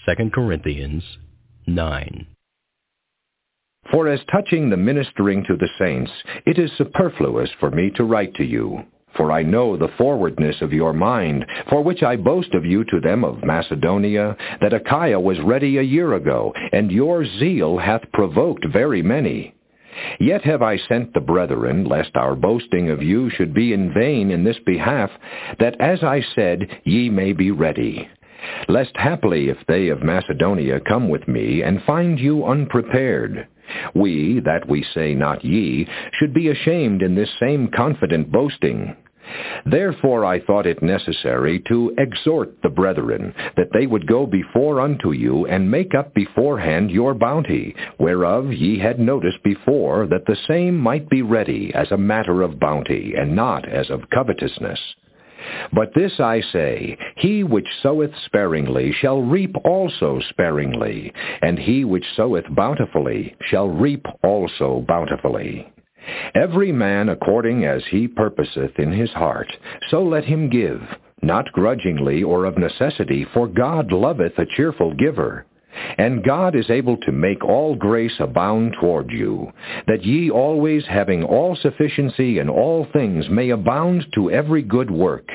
2 Corinthians 9. For as touching the ministering to the saints, it is superfluous for me to write to you. For I know the forwardness of your mind, for which I boast of you to them of Macedonia, that Achaia was ready a year ago, and your zeal hath provoked very many. Yet have I sent the brethren, lest our boasting of you should be in vain in this behalf, that, as I said, ye may be ready. Lest haply if they of Macedonia come with me, and find you unprepared, we, that we say not ye, should be ashamed in this same confident boasting. Therefore I thought it necessary to exhort the brethren, that they would go before unto you, and make up beforehand your bounty, whereof ye had noticed before, that the same might be ready as a matter of bounty, and not as of covetousness. But this I say, he which soweth sparingly shall reap also sparingly, and he which soweth bountifully shall reap also bountifully. Every man according as he purposeth in his heart, so let him give, not grudgingly or of necessity, for God loveth a cheerful giver. And God is able to make all grace abound toward you, that ye always having all sufficiency in all things may abound to every good work.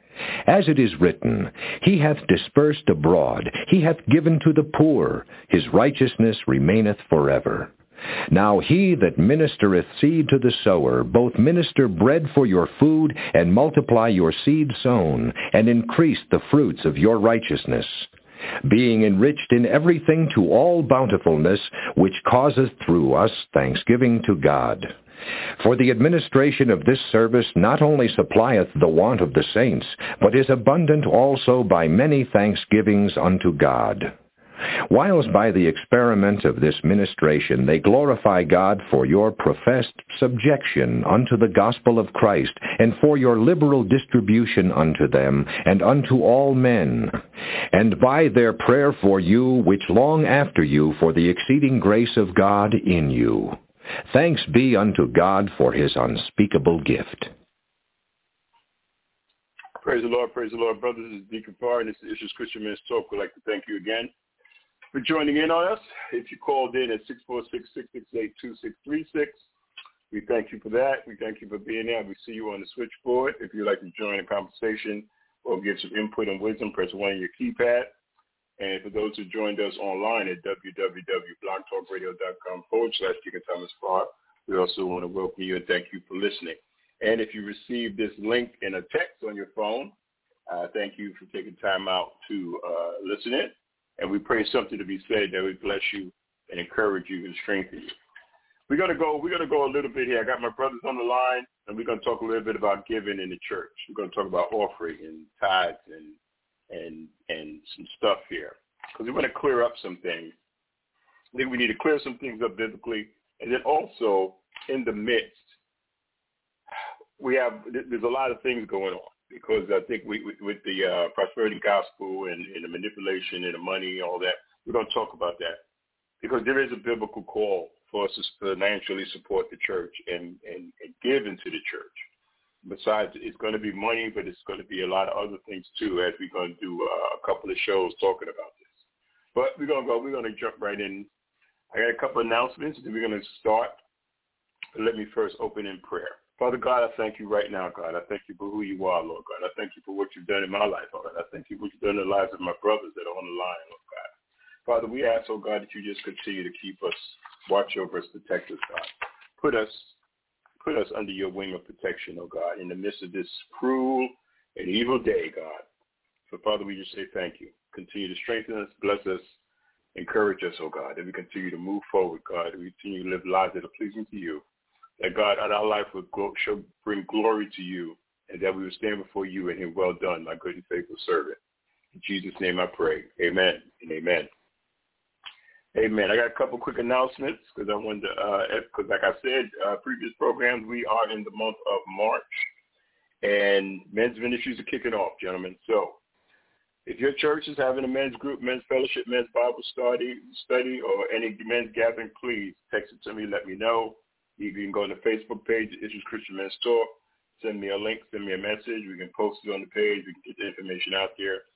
As it is written, He hath dispersed abroad, He hath given to the poor, His righteousness remaineth forever. Now he that ministereth seed to the sower, both minister bread for your food, and multiply your seed sown, and increase the fruits of your righteousness, being enriched in everything to all bountifulness, which causeth through us thanksgiving to God. For the administration of this service not only supplieth the want of the saints, but is abundant also by many thanksgivings unto God. Whilst by the experiment of this ministration they glorify God for your professed subjection unto the gospel of Christ, and for your liberal distribution unto them, and unto all men, and by their prayer for you, which long after you for the exceeding grace of God in you. Thanks be unto God for his unspeakable gift. Praise the Lord, brothers. This is Deacon Parr, and this is Issues Christian Men's Talk. We'd like to thank you again for joining in on us. If you called in at 646-668-2636, we thank you for that. We thank you for being there. We see you on the switchboard. If you'd like to join the conversation or give some input and wisdom, press 1 on your keypad. And for those who joined us online at www.blogtalkradio.com/Deacon Thomas Parr, we also want to welcome you and thank you for listening. And if you received this link in a text on your phone, thank you for taking time out to listen in. And we pray something to be said that we bless you and encourage you and strengthen you. We're gonna go a little bit here. I got my brothers on the line, and we're gonna talk a little bit about giving in the church. We're gonna talk about offering and tithes and some stuff here, because we want to clear up some things. I think we need to clear some things up biblically, and then also in the midst, there's a lot of things going on. Because I think with the prosperity gospel and the manipulation and the money, all that, we're going to talk about that. Because there is a biblical call for us to financially support the church and give into the church. Besides, it's going to be money, but it's going to be a lot of other things too, as we're going to do a couple of shows talking about this. But we're going to jump right in. I got a couple of announcements, and then we're going to start. But let me first open in prayer. Father God, I thank you right now, God. I thank you for who you are, Lord God. I thank you for what you've done in my life, Lord. I thank you for what you've done in the lives of my brothers that are on the line, Lord God. Father, we ask, oh God, that you just continue to keep us, watch over us, protect us, God. Put us under your wing of protection, oh God, in the midst of this cruel and evil day, God. So, Father, we just say thank you. Continue to strengthen us, bless us, encourage us, oh God, that we continue to move forward, God, that we continue to live lives that are pleasing to you. That God, our life shall bring glory to you, and that we will stand before you and hear, well done, my good and faithful servant. In Jesus' name I pray. Amen and amen. Amen. I got a couple quick announcements because I wanted to, because like I said, previous programs, we are in the month of March, and men's ministries are kicking off, gentlemen. So if your church is having a men's group, men's fellowship, men's Bible study, or any men's gathering, please text it to me, let me know. You can go to the Facebook page, Issues Christian Men's Talk. Send me a link, send me a message. We can post it on the page. We can get the information out there.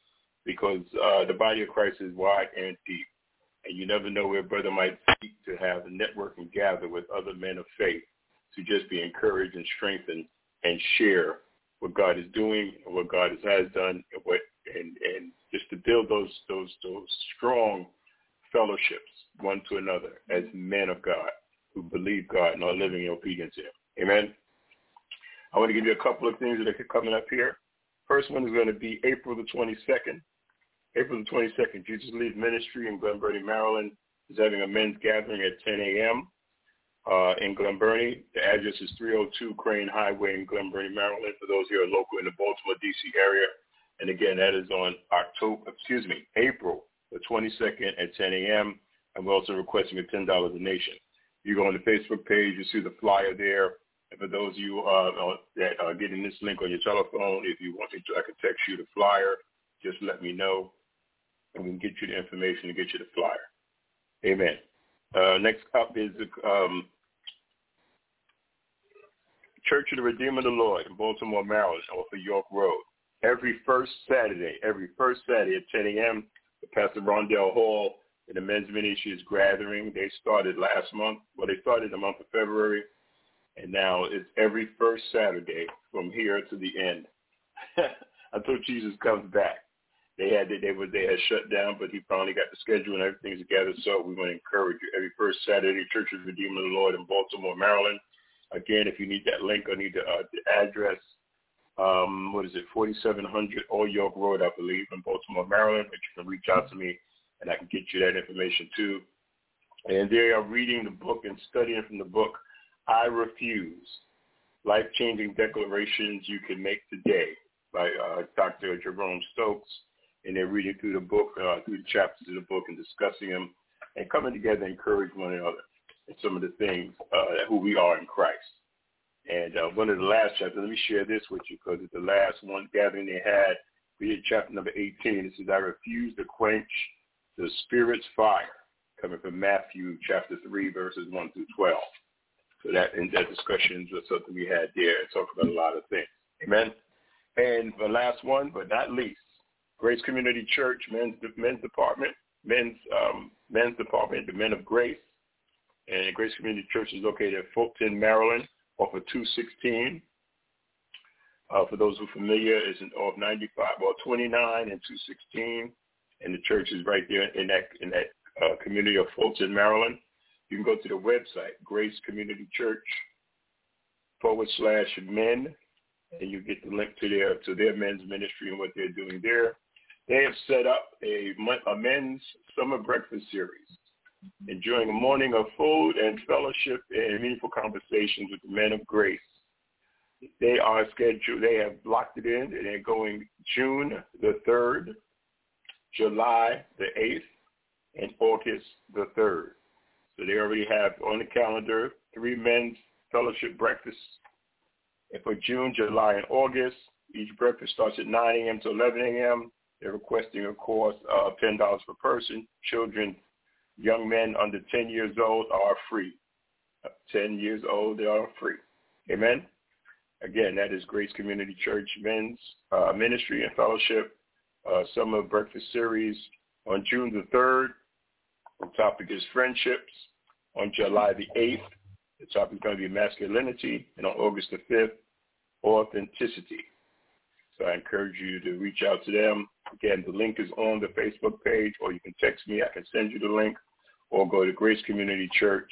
because the body of Christ is wide and deep, and you never know where a brother might seek to have a network and gather with other men of faith to just be encouraged and strengthened and share what God is doing and what God has done, and just to build those strong fellowships one to another as men of God who believe God and are living in obedience to Him. Amen. I want to give you a couple of things that are coming up here. First one is going to be April the 22nd. April the 22nd, Jesus Leads Ministry in Glen Burnie, Maryland is having a men's gathering at 10 a.m. In Glen Burnie. The address is 302 Crane Highway in Glen Burnie, Maryland, for those who are local in the Baltimore, D.C. area. And again, that is on April the 22nd at 10 a.m. And we're also requesting a $10 donation. You go on the Facebook page, you see the flyer there. And for those of you that are getting this link on your telephone, if you want me to, I can text you the flyer. Just let me know, and we can get you the information and get you the flyer. Amen. Next up is the Church of the Redeemer of the Lord in Baltimore, Maryland, off of York Road. Every first Saturday at 10 a.m., the Pastor Rondell Hall and the men's ministry is gathering. They started last month. Well, they started the month of February, and now it's every first Saturday from here to the end until Jesus comes back. They had shut down, but He finally got the schedule and everything together. So we want to encourage you every first Saturday, Church of the Redeemer of the Lord in Baltimore, Maryland. Again, if you need that link, I need the address. 4700 Old York Road, I believe, in Baltimore, Maryland. But you can reach out to me, and I can get you that information too. And they are reading the book and studying from the book, I Refuse, Life-Changing Declarations You Can Make Today by Dr. Jerome Stokes. And they're reading through the book, through the chapters of the book and discussing them and coming together to encourage one another in some of the things, who we are in Christ. And one of the last chapters, let me share this with you because it's the last one gathering they had. We did chapter number 18. It says, I refuse to quench the Spirit's fire, coming from Matthew chapter 3, verses 1 through 12. So that discussion was something we had there and talked about a lot of things. Amen. And the last one, but not least, Grace Community Church men's department, the Men of Grace, and Grace Community Church is located at Fulton, Maryland, off of 216. For those who are familiar, it's off 29 and 216, and the church is right there in that community of Fulton, Maryland. You can go to the website, Grace Community Church /men, and you get the link to their men's ministry and what they're doing there. They have set up a men's summer breakfast series, enjoying a morning of food and fellowship and meaningful conversations with the men of grace. They are scheduled, they have blocked it in, and they're going June the 3rd, July the 8th, and August the 3rd. So they already have on the calendar 3 men's fellowship breakfasts. And for June, July, and August, each breakfast starts at 9 a.m. to 11 a.m. They're requesting a cost of $10 per person. Children, young men under 10 years old are free. 10 years old, they are free. Amen? Again, that is Grace Community Church Men's Ministry and Fellowship Summer Breakfast Series on June the 3rd. The topic is friendships. On July the 8th, the topic is going to be masculinity. And on August the 5th, authenticity. So I encourage you to reach out to them. Again, the link is on the Facebook page, or you can text me. I can send you the link, or go to Grace Community Church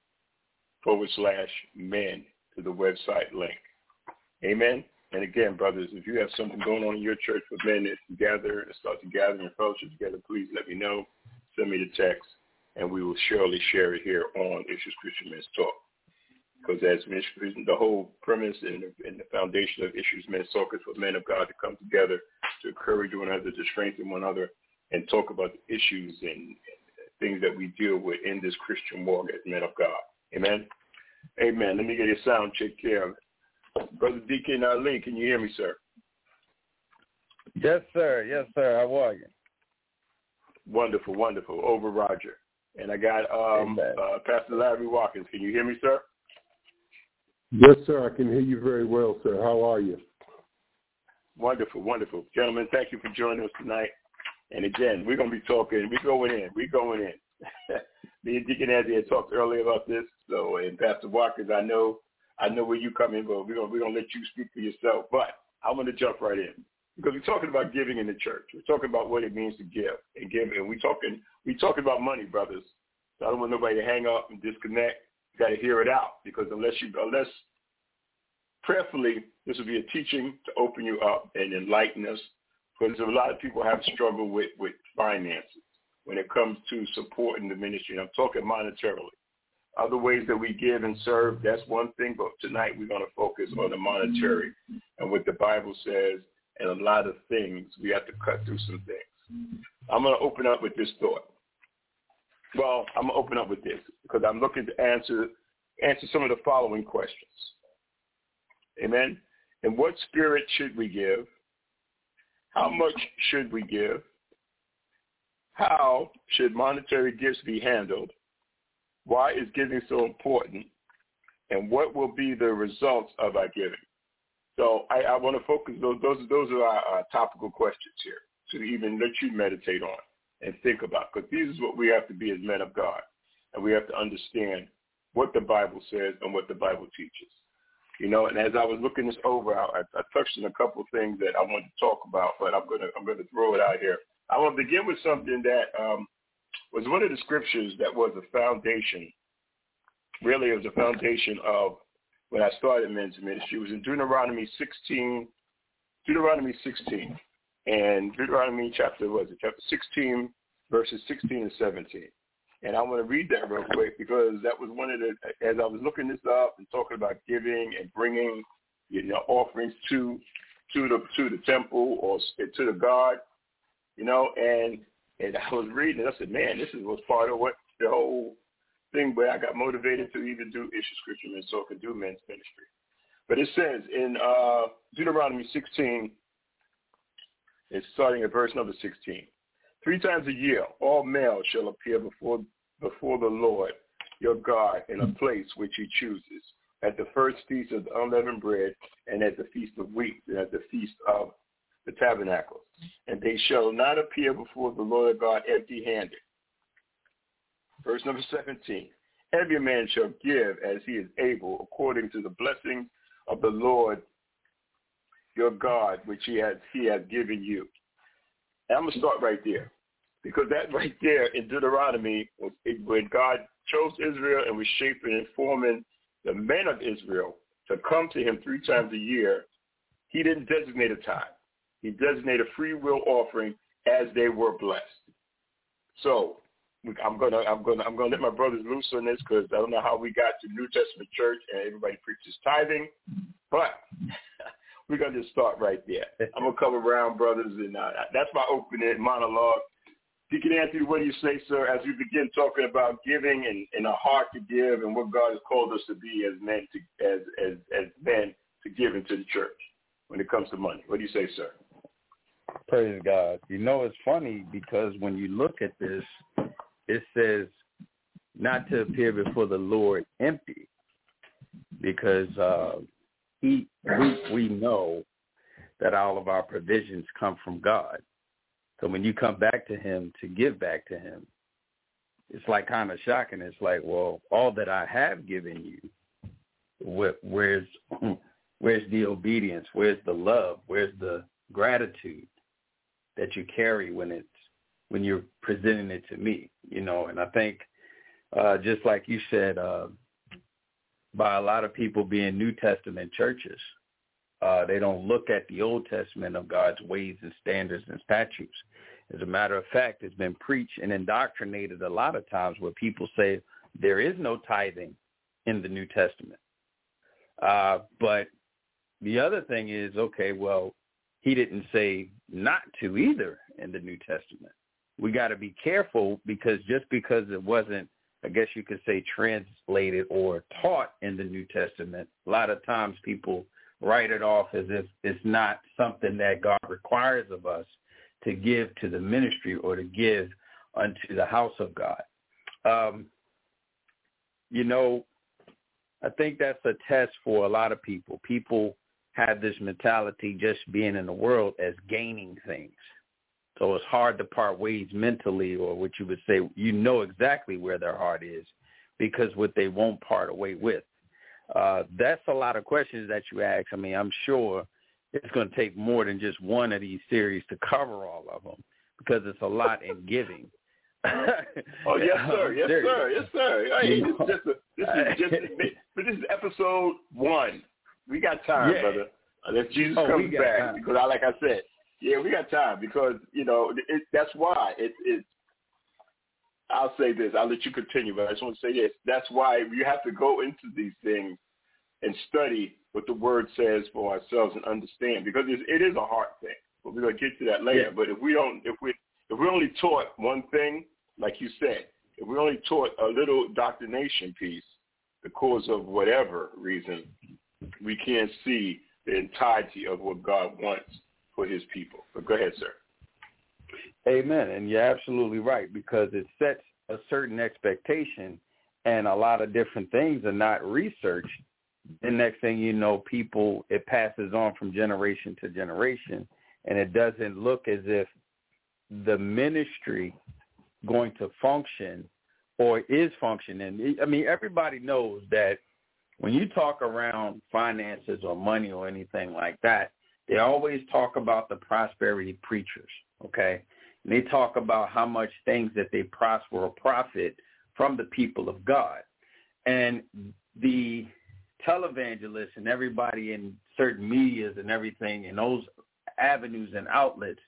/men to the website link. Amen. And again, brothers, if you have something going on in your church with men that gather and start to gather and fellowship together, please let me know. Send me the text, and we will surely share it here on Issues Christian Men's Talk. Because as the whole premise and the foundation of Issues Men's Talk is for men of God to come together to encourage one another, to strengthen one another, and talk about the issues and things that we deal with in this Christian walk as men of God. Amen? Amen. Let me get a sound check here. Brother Deacon Lee, can you hear me, sir? Yes, sir. Yes, sir. How are you? Wonderful, wonderful. Over Roger. And I got Pastor Larry Watkins. Can you hear me, sir? Yes, sir. I can hear you very well, sir. How are you? Wonderful, wonderful. Gentlemen, thank you for joining us tonight. And again, we're going to be talking, we're going in. Me and Deacon Andy had talked earlier about this. So, and Pastor Watkins, I know where you come in, but we're going to let you speak for yourself. But I want to jump right in because we're talking about giving in the church. We're talking about what it means to give, and we're talking about money, brothers. So I don't want nobody to hang up and disconnect. You got to hear it out because unless prayerfully, this will be a teaching to open you up and enlighten us because a lot of people have struggled with finances when it comes to supporting the ministry. And I'm talking monetarily. Other ways that we give and serve, that's one thing, but tonight we're going to focus on the monetary and what the Bible says, and a lot of things, we have to cut through some things. I'm going to open up with this thought. Well, I'm going to open up with this because I'm looking to answer some of the following questions. Amen? In what spirit should we give? How much should we give? How should monetary gifts be handled? Why is giving so important? And what will be the results of our giving? So I want to focus, those are our topical questions here to even let you meditate on and think about, because these is what we have to be as men of God. And we have to understand what the Bible says and what the Bible teaches. You know, and as I was looking this over, I touched on a couple of things that I wanted to talk about, but I'm going to throw it out here. I want to begin with something that was one of the scriptures that was a foundation. Really, it was a foundation of when I started men's ministry. It was in Deuteronomy 16, and Deuteronomy chapter 16, verses 16 and 17. And I want to read that real quick because that was one of the, as I was looking this up and talking about giving and bringing, offerings to the temple or to the God, and I was reading it. I said, man, this was part of what the whole thing where I got motivated to even do issue scripture and so I could do men's ministry. But it says in Deuteronomy 16, it's starting at verse number 16. 3 times a year, all males shall appear before the Lord your God in a place which he chooses, at the first feast of the unleavened bread, and at the feast of weeks, and at the feast of the tabernacles. And they shall not appear before the Lord your God empty-handed. Verse number 17. Every man shall give as he is able, according to the blessing of the Lord your God, which he has given you. And I'm going to start right there. Because that right there in Deuteronomy, when God chose Israel and was shaping and forming the men of Israel to come to him 3 times a year, he didn't designate a time. He designated a free will offering as they were blessed. So I'm gonna let my brothers loose on this because I don't know how we got to New Testament church and everybody preaches tithing, but we're gonna just start right there. I'm gonna come around, brothers, and that's my opening monologue. Deacon Anthony, what do you say, sir, as we begin talking about giving and a heart to give and what God has called us to be as men to give into the church when it comes to money? What do you say, sir? Praise God. It's funny because when you look at this, it says not to appear before the Lord empty because we know that all of our provisions come from God. So when you come back to him to give back to him, it's like kind of shocking. It's like, well, all that I have given you, where's the obedience? Where's the love? Where's the gratitude that you carry when you're presenting it to me? And I think just like you said, by a lot of people being New Testament churches, they don't look at the Old Testament of God's ways and standards and statutes. As a matter of fact, it's been preached and indoctrinated a lot of times where people say there is no tithing in the New Testament. But the other thing is, okay, well, he didn't say not to either in the New Testament. We got to be careful because just because it wasn't, I guess you could say, translated or taught in the New Testament, a lot of times people write it off as if it's not something that God requires of us to give to the ministry or to give unto the house of God. I think that's a test for a lot of people. People have this mentality just being in the world as gaining things. So it's hard to part ways mentally, or what you would say, you know exactly where their heart is because what they won't part away with. That's a lot of questions that you ask. I mean, I'm sure it's going to take more than just one of these series to cover all of them because it's a lot in giving. Oh, yes, sir. Yes, sir. Yes, sir. Hey, this is episode 1. We got time, brother. Unless Jesus comes back. Time. Because like I said, we got time because, that's why I'll say this. I'll let you continue, but I just want to say this. That's why you have to go into these things and study what the Word says for ourselves and understand, because it is a hard thing. But we're going to get to that later. Yeah. But if we're only taught one thing, like you said, if we're only taught a little doctrination piece because of whatever reason, we can't see the entirety of what God wants for his people. But go ahead, sir. Amen. And you're absolutely right, because it sets a certain expectation, and a lot of different things are not researched. The next thing you know, it passes on from generation to generation, and it doesn't look as if the ministry going to function or is functioning. I mean, everybody knows that when you talk around finances or money or anything like that, they always talk about the prosperity preachers, okay? And they talk about how much things that they prosper or profit from the people of God. And the televangelists and everybody in certain medias and everything in those avenues and outlets,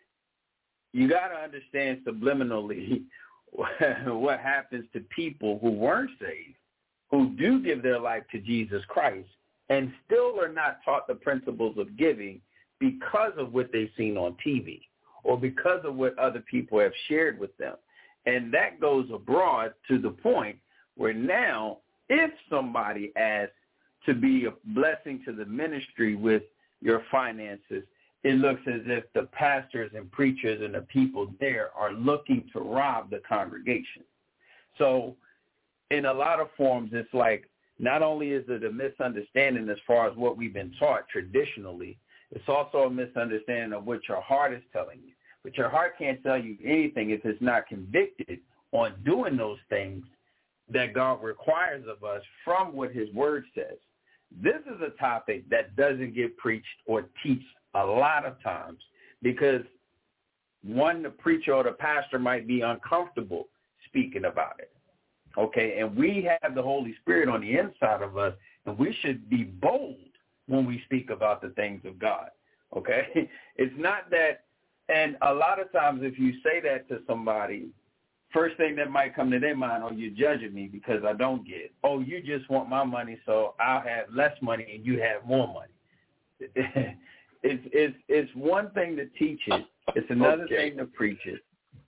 you got to understand subliminally what happens to people who weren't saved, who do give their life to Jesus Christ, and still are not taught the principles of giving because of what they've seen on TV or because of what other people have shared with them. And that goes abroad to the point where now, if somebody asks to be a blessing to the ministry with your finances, it looks as if the pastors and preachers and the people there are looking to rob the congregation. So in a lot of forms, it's like not only is it a misunderstanding as far as what we've been taught traditionally, it's also a misunderstanding of what your heart is telling you. But your heart can't tell you anything if it's not convicted on doing those things that God requires of us from what his word says. This is a topic that doesn't get preached or teached a lot of times because, one, the preacher or the pastor might be uncomfortable speaking about it, okay? And we have the Holy Spirit on the inside of us, and we should be bold when we speak about the things of God, okay? It's not that, and a lot of times if you say that to somebody, first thing that might come to their mind, oh, you're judging me because I don't get. Oh, you just want my money, so I'll have less money and you have more money. It's one thing to teach it. It's another thing to preach it.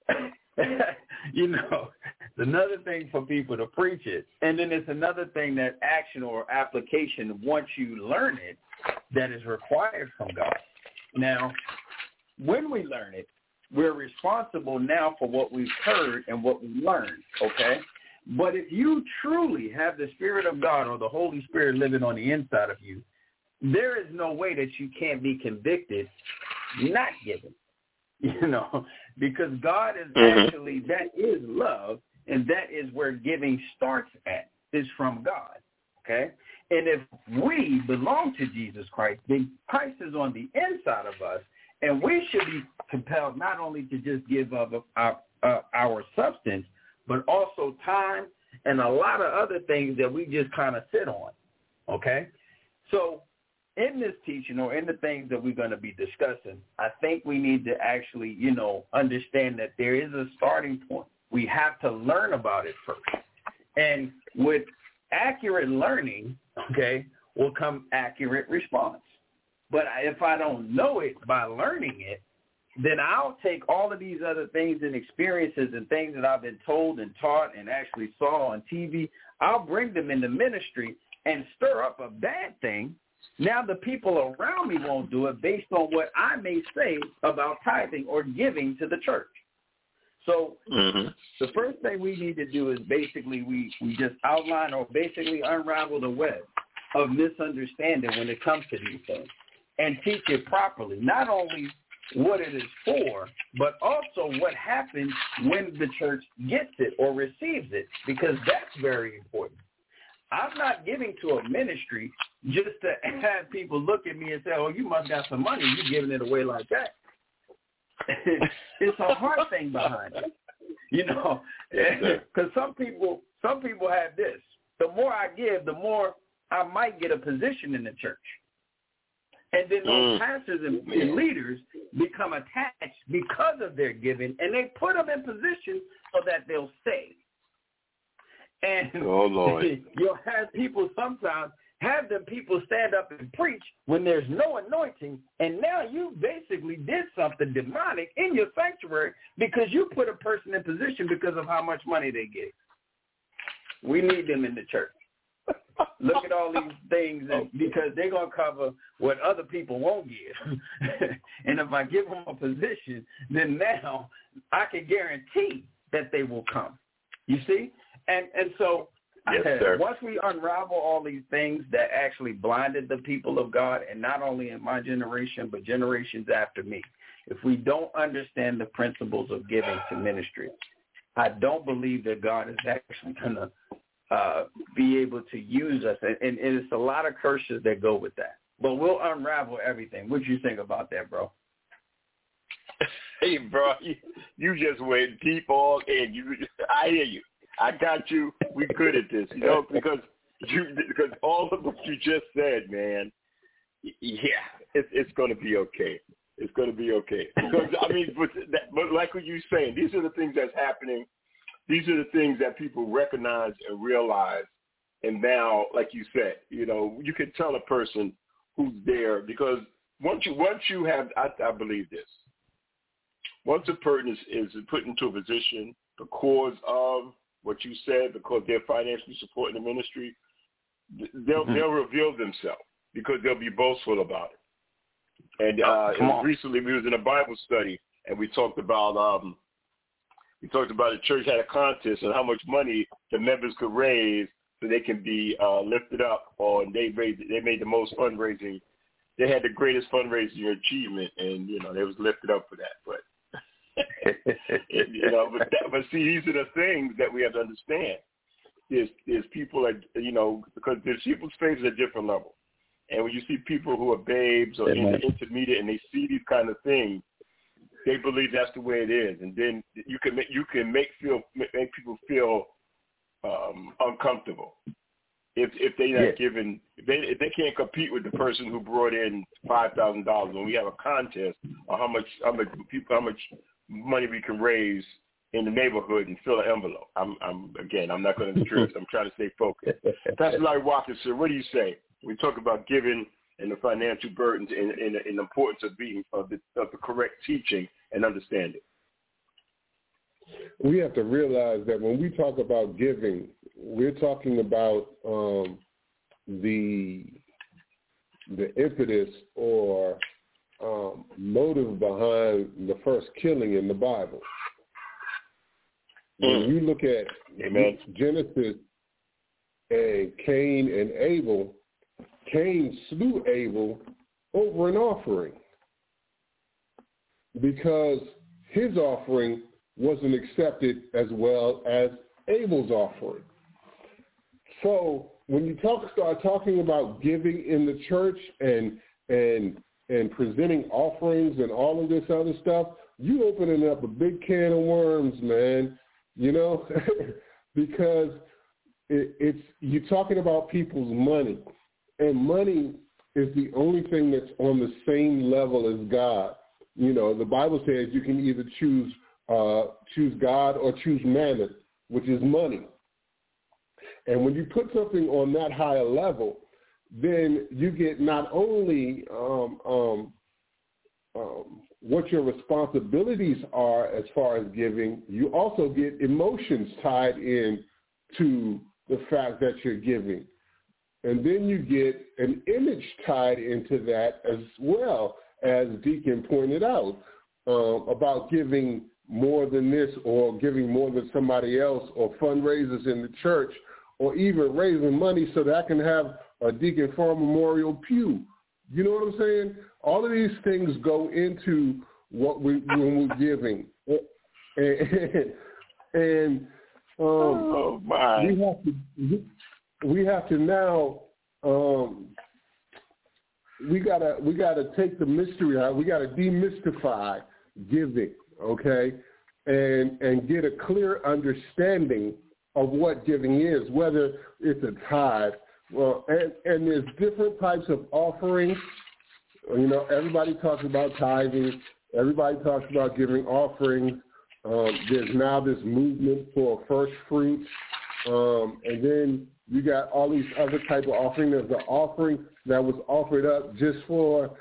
It's another thing for people to preach it. And then it's another thing that action or application, once you learn it, that is required from God. Now, when we learn it, we're responsible now for what we've heard and what we learned, okay? But if you truly have the Spirit of God or the Holy Spirit living on the inside of you, there is no way that you can't be convicted not giving, because God is actually, that is love, and that is where giving starts at, is from God, okay? And if we belong to Jesus Christ, then Christ is on the inside of us, and we should be compelled not only to just give of our substance, but also time and a lot of other things that we just kind of sit on, okay? So in this teaching or in the things that we're going to be discussing, I think we need to actually, understand that there is a starting point. We have to learn about it first. And with accurate learning, okay, will come accurate response. But if I don't know it by learning it, then I'll take all of these other things and experiences and things that I've been told and taught and actually saw on TV, I'll bring them into ministry and stir up a bad thing. Now the people around me won't do it based on what I may say about tithing or giving to the church. So the first thing we need to do is basically we just outline or basically unravel the web of misunderstanding when it comes to these things and teach it properly, not only what it is for, but also what happens when the church gets it or receives it, because that's very important. I'm not giving to a ministry just to have people look at me and say, oh, you must got some money. You're giving it away like that. It's a heart thing behind it, you know, because some people have this. The more I give, the more I might get a position in the church. And then those pastors and leaders become attached because of their giving, and they put them in position so that they'll stay. And you'll have people sometimes people stand up and preach when there's no anointing, and now you basically did something demonic in your sanctuary because you put a person in position because of how much money they get. We need them in the church. Look at all these things, because they're going to cover what other people won't give. And if I give them a position, then now I can guarantee that they will come. You see? And so once we unravel all these things that actually blinded the people of God, and not only in my generation, but generations after me, if we don't understand the principles of giving to ministry, I don't believe that God is actually going to be able to use us. And it's a lot of curses that go with that. But we'll unravel everything. What do you think about that, bro? Hey, bro, you just went deep all in. I hear you. I got you. We good at this, you know, because all of what you just said, man. Yeah, it's going to be okay. It's going to be okay. Because I mean, but like what you're saying, these are the things that's happening. These are the things that people recognize and realize. And now, like you said, you know, you can tell a person who's there, because once you have, I believe this. Once a person is put into a position because of what you said, because they're financially supporting the ministry, they'll reveal themselves because they'll be boastful about it. And recently we was in a Bible study, and we talked about the church had a contest on how much money the members could raise so they can be lifted up, or they made the most fundraising. They had the greatest fundraising achievement, and you know they was lifted up for that. But you know, but see, these are the things that we have to understand. Is people are, you know, because there's people's faces at different levels, and when you see people who are babes or intermediate, and they see these kind of things, they believe that's the way it is, and then you can make people feel uncomfortable if they not given, if they can't compete with the person who brought in $5,000 when we have a contest on how much money we can raise in the neighborhood and fill an envelope. I'm not going to drift. I'm trying to stay focused. Pastor Larry Watkins, sir, what do you say? We talk about giving and the financial burdens and the importance of the correct teaching and understanding. We have to realize that when we talk about giving, we're talking about the impetus or motive behind the first killing in the Bible. When you look at Genesis and Cain and Abel, Cain slew Abel over an offering because his offering wasn't accepted as well as Abel's offering. So when you start talking about giving in the church and presenting offerings and all of this other stuff, you opening up a big can of worms, man. You know, because you're talking about people's money, and money is the only thing that's on the same level as God. You know, the Bible says you can either choose God or choose mammon, which is money. And when you put something on that higher level, then you get not only what your responsibilities are as far as giving, you also get emotions tied in to the fact that you're giving. And then you get an image tied into that as well, as Deacon pointed out, about giving more than this or giving more than somebody else, or fundraisers in the church, or even raising money so that I can have a Deacon Farr Memorial pew. You know what I'm saying? All of these things go into when we're giving, and oh my, we have to now. We gotta take the mystery out. We gotta demystify giving, okay, and get a clear understanding of what giving is, whether it's a tithe. Well, and there's different types of offerings. You know, everybody talks about tithing. Everybody talks about giving offerings. There's now this movement for first fruits, and then you got all these other type of offerings. There's an offering that was offered up just for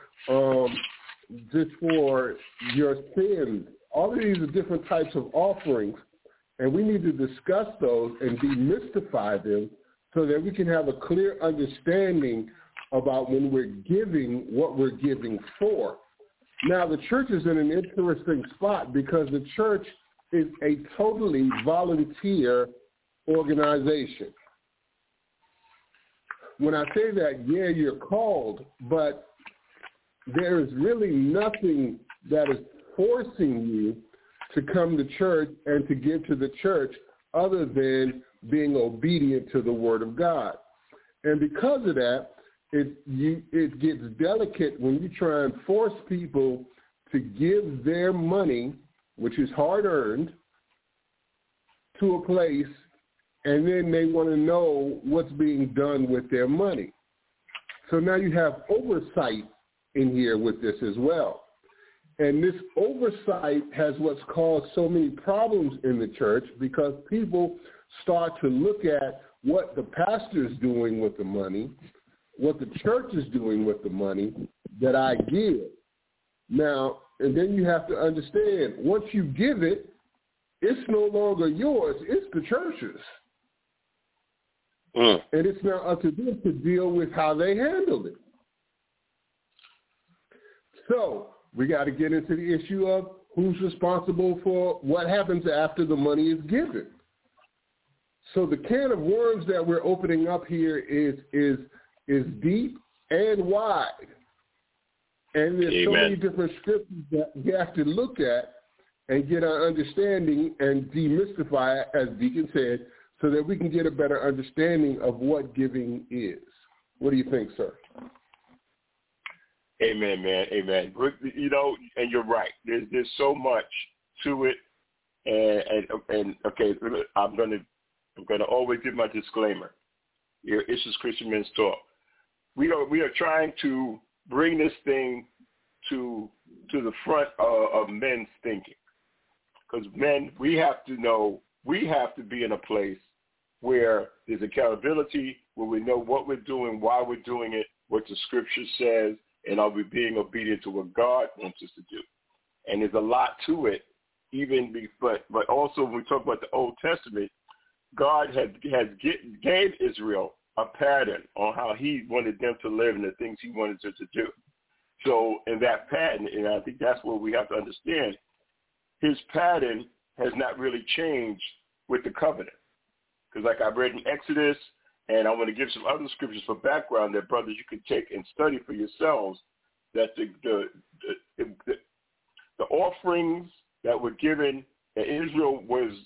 your sins. All of these are different types of offerings, and we need to discuss those and demystify them so that we can have a clear understanding about when we're giving, what we're giving for. Now, the church is in an interesting spot because the church is a totally volunteer organization. When I say that, yeah, you're called, but there is really nothing that is forcing you to come to church and to give to the church other than being obedient to the Word of God. And because of that, it gets delicate when you try and force people to give their money, which is hard-earned, to a place, and then they want to know what's being done with their money. So now you have oversight in here with this as well. And this oversight has what's caused so many problems in the church because people start to look at what the pastor's doing with the money, what the church is doing with the money that I give. Now, and then you have to understand, once you give it, it's no longer yours, it's the church's. And it's now up to them to deal with how they handle it. So we got to get into the issue of who's responsible for what happens after the money is given. So the can of worms that we're opening up here is deep and wide. And there's so many different scriptures that we have to look at and get our understanding and demystify it, as Deacon said, so that we can get a better understanding of what giving is. What do you think, sir? Amen, man. Amen. You know, and you're right. There's so much to it, and okay, I'm gonna always give my disclaimer. Here, it's just Christian Men's Talk. We are trying to bring this thing to the front of men's thinking, because men, we have to know, we have to be in a place where there's accountability, where we know what we're doing, why we're doing it, what the scripture says, and are we being obedient to what God wants us to do. And there's a lot to it, but also when we talk about the Old Testament, God gave Israel a pattern on how he wanted them to live and the things he wanted them to do. So in that pattern, and I think that's what we have to understand, his pattern has not really changed with the covenant. Because like I read in Exodus, and I want to give some other scriptures for background that, brothers, you can take and study for yourselves, that the offerings that were given, that Israel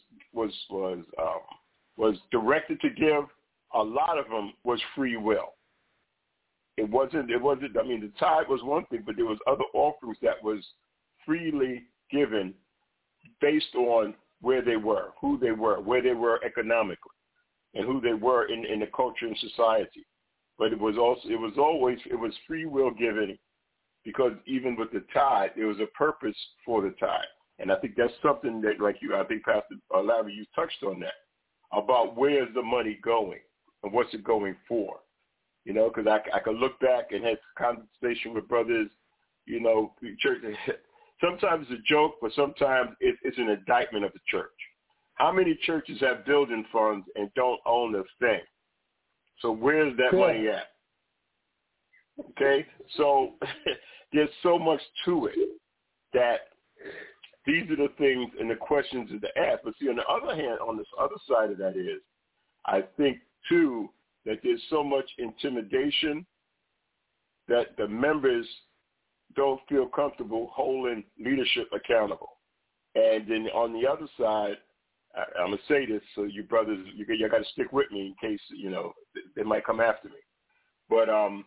was directed to give, a lot of them was free will. It wasn't, I mean, the tithe was one thing, but there was other offerings that was freely given based on where they were, who they were, where they were economically, and who they were in the culture and society. But it was always free will giving, because even with the tithe, there was a purpose for the tithe. And I think that's something that, like you, I think Pastor Larry, you touched on that, about where's the money going and what's it going for. You know, because I could look back and have conversation with brothers, you know, church. Sometimes it's a joke, but sometimes it's an indictment of the church. How many churches have building funds and don't own a thing? So where's that money at? Okay, so there's so much to it that these are the things and the questions that they ask. But see, on the other hand, on this other side of that is, I think, too, that there's so much intimidation that the members don't feel comfortable holding leadership accountable. And then on the other side, I'm going to say this, so you brothers, you got to stick with me in case, they might come after me. But,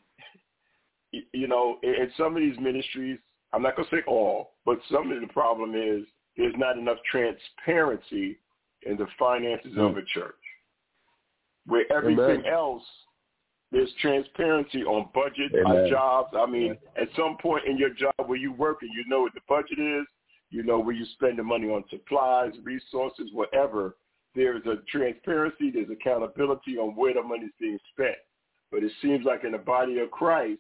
in some of these ministries, I'm not going to say all, but some of the problem is there's not enough transparency in the finances of a church. Where everything else, there's transparency on budget, on jobs. I mean, at some point in your job where you work and you know what the budget is, you know where you spend the money on supplies, resources, whatever. There's a transparency, there's accountability on where the money is being spent. But it seems like in the body of Christ,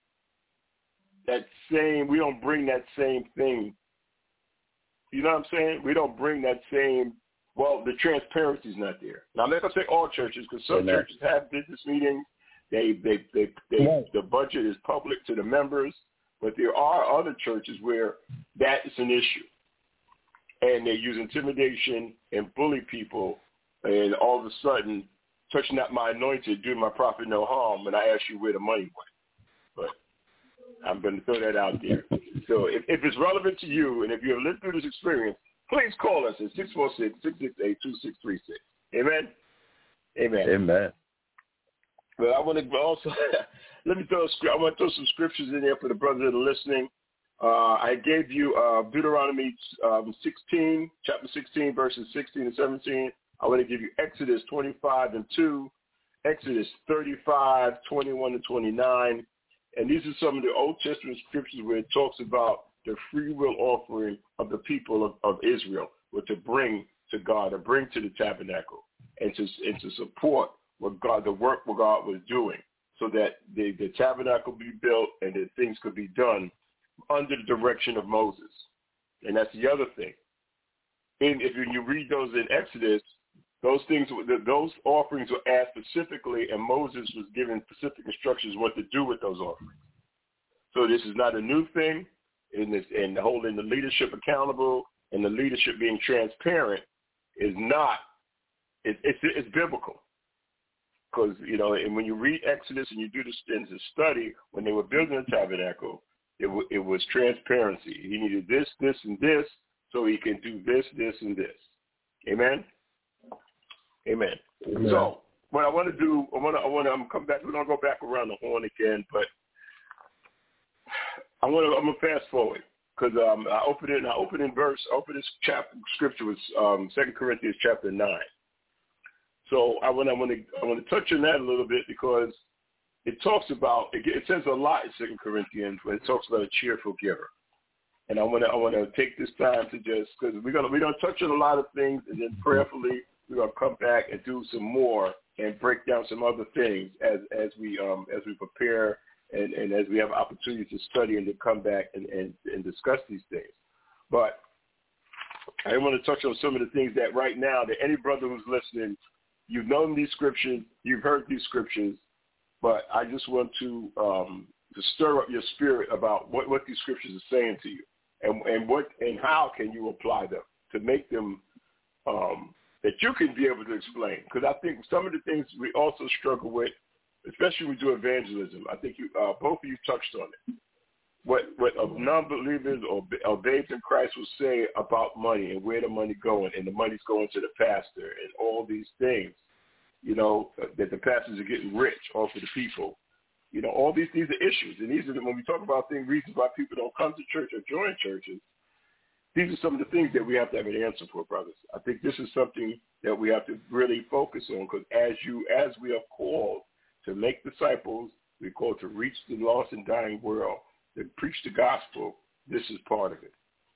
we don't bring that same thing. You know what I'm saying? We don't bring that same, the transparency is not there. Now, I'm not going to say all churches, because some churches have business meetings. The budget is public to the members, but there are other churches where that is an issue. And they use intimidation and bully people, and all of a sudden, touch not my anointed, do my prophet no harm, and I ask you where the money went. But I'm going to throw that out there. So if it's relevant to you, and if you have lived through this experience, please call us at 646-668-2636. Amen? Amen. Amen. But I want to also, I want to throw some scriptures in there for the brothers that are listening. I gave you Deuteronomy 16, chapter 16, verses 16 and 17. I want to give you Exodus 25:2, Exodus 35, 21 and 29. And these are some of the Old Testament scriptures where it talks about the free will offering of the people of Israel, or to bring to God, or bring to the tabernacle, and to support the work what God was doing, so that the tabernacle be built and that things could be done under the direction of Moses. And that's the other thing. And if you read those in Exodus, those offerings were asked specifically, and Moses was given specific instructions what to do with those offerings. So this is not a new thing, and holding the leadership accountable and the leadership being transparent is not. It's biblical, because and when you read Exodus and you do the study, when they were building the tabernacle, it was transparency. He needed this, this, and this, so he can do this, this, and this. Amen. Amen. Amen. So what I want to do, I'm come back. We're gonna go back around the horn again, but I'm gonna fast forward, because I opened this chapter scripture was 2 Corinthians chapter 9. So I want to touch on that a little bit, because it talks about, it says a lot in 2 Corinthians when it talks about a cheerful giver. And I want to take this time to just, because we're gonna touch on a lot of things, and then prayerfully we're gonna come back and do some more and break down some other things as we prepare and as we have opportunity to study and to come back and discuss these things. But I want to touch on some of the things that right now, that any brother who's listening, you've known these scriptures, you've heard these scriptures, but I just want to stir up your spirit about what these scriptures are saying to you, and how can you apply them to make them that you can be able to explain. Because I think some of the things we also struggle with, especially when we do evangelism, I think both of you touched on it. What non-believers or babes in Christ will say about money and where the money going, and the money's going to the pastor and all these things, that the pastors are getting rich off of the people. All these are issues. And these are, when we talk about reasons why people don't come to church or join churches, these are some of the things that we have to have an answer for, brothers. I think this is something that we have to really focus on, because as we are called to make disciples, we're called to reach the lost and dying world, to preach the gospel. This is part of it.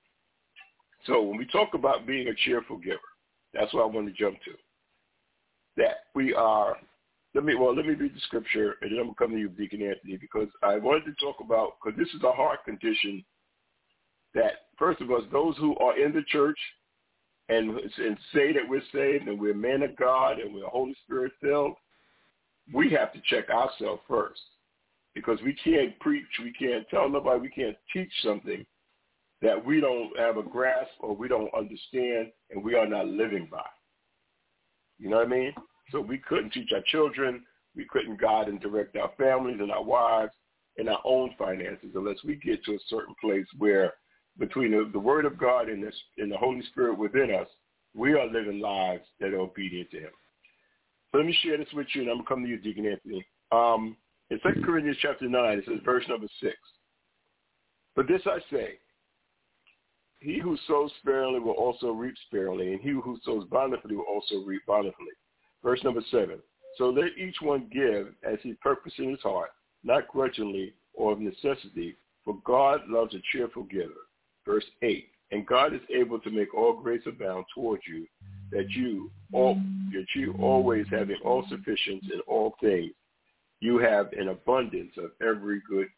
So when we talk about being a cheerful giver, that's what I want to jump to. That we are, let me read the scripture, and then I'm going to come to you, Deacon Anthony, because I wanted to talk about, because this is a heart condition, that first of all, those who are in the church and say that we're saved and we're men of God and we're Holy Spirit filled, we have to check ourselves first, because we can't preach, we can't tell nobody, we can't teach something that we don't have a grasp or we don't understand and we are not living by. You know what I mean? So we couldn't teach our children, we couldn't guide and direct our families and our wives in our own finances unless we get to a certain place where between the Word of God and the Holy Spirit within us, we are living lives that are obedient to him. So let me share this with you, and I'm going to come to you, Deacon Anthony. In 2 Corinthians chapter 9, it says, verse number 6, "But this I say, he who sows sparingly will also reap sparingly, and he who sows bountifully will also reap bountifully." Verse number 7, "So let each one give as he purposes in his heart, not grudgingly or of necessity, for God loves a cheerful giver." Verse 8, "And God is able to make all grace abound towards you, that you always having all sufficiency in all things, you have an abundance of every good,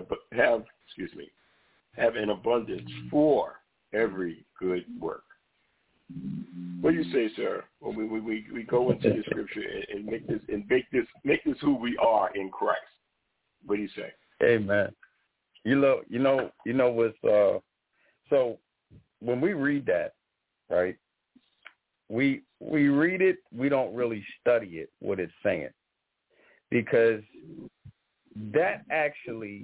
have an abundance for every good work." What do you say, sir, when we go into the scripture and make this who we are in Christ? What do you say? Amen. You know what's so when we read that, right? We read it, we don't really study it, what it's saying. Because that actually,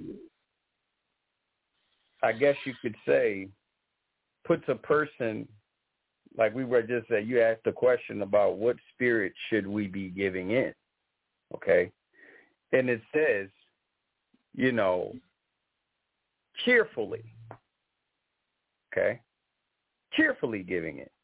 I guess you could say, puts a person, like we were just saying, you asked the question about what spirit should we be giving in, okay? And it says, cheerfully, okay? Cheerfully giving it.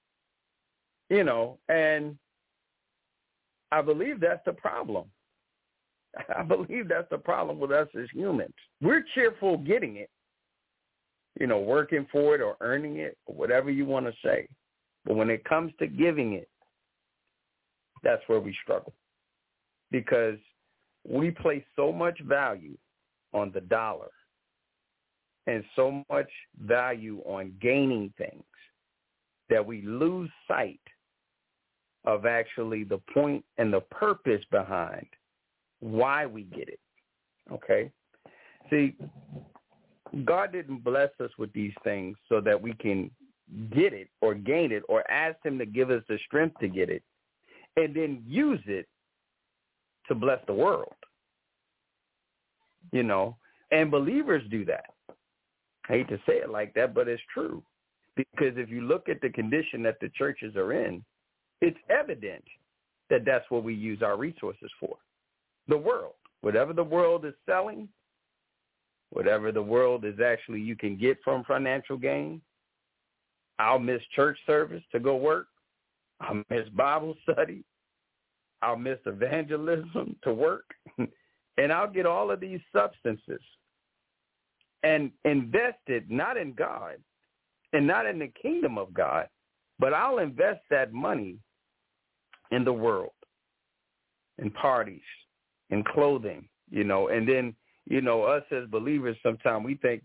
And I believe that's the problem. I believe that's the problem with us as humans. We're cheerful getting it, working for it or earning it or whatever you want to say. But when it comes to giving it, that's where we struggle, because we place so much value on the dollar and so much value on gaining things that we lose sight of actually the point and the purpose behind why we get it, okay? See, God didn't bless us with these things so that we can get it or gain it or ask him to give us the strength to get it and then use it to bless the world, and believers do that. I hate to say it like that, but it's true, because if you look at the condition that the churches are in, it's evident that that's what we use our resources for. The world, whatever the world is selling, whatever the world is actually you can get from financial gain. I'll miss church service to go work. I'll miss Bible study. I'll miss evangelism to work. And I'll get all of these substances and invest it not in God and not in the kingdom of God, but I'll invest that money in the world, in parties, in clothing, and then, us as believers, sometimes we think,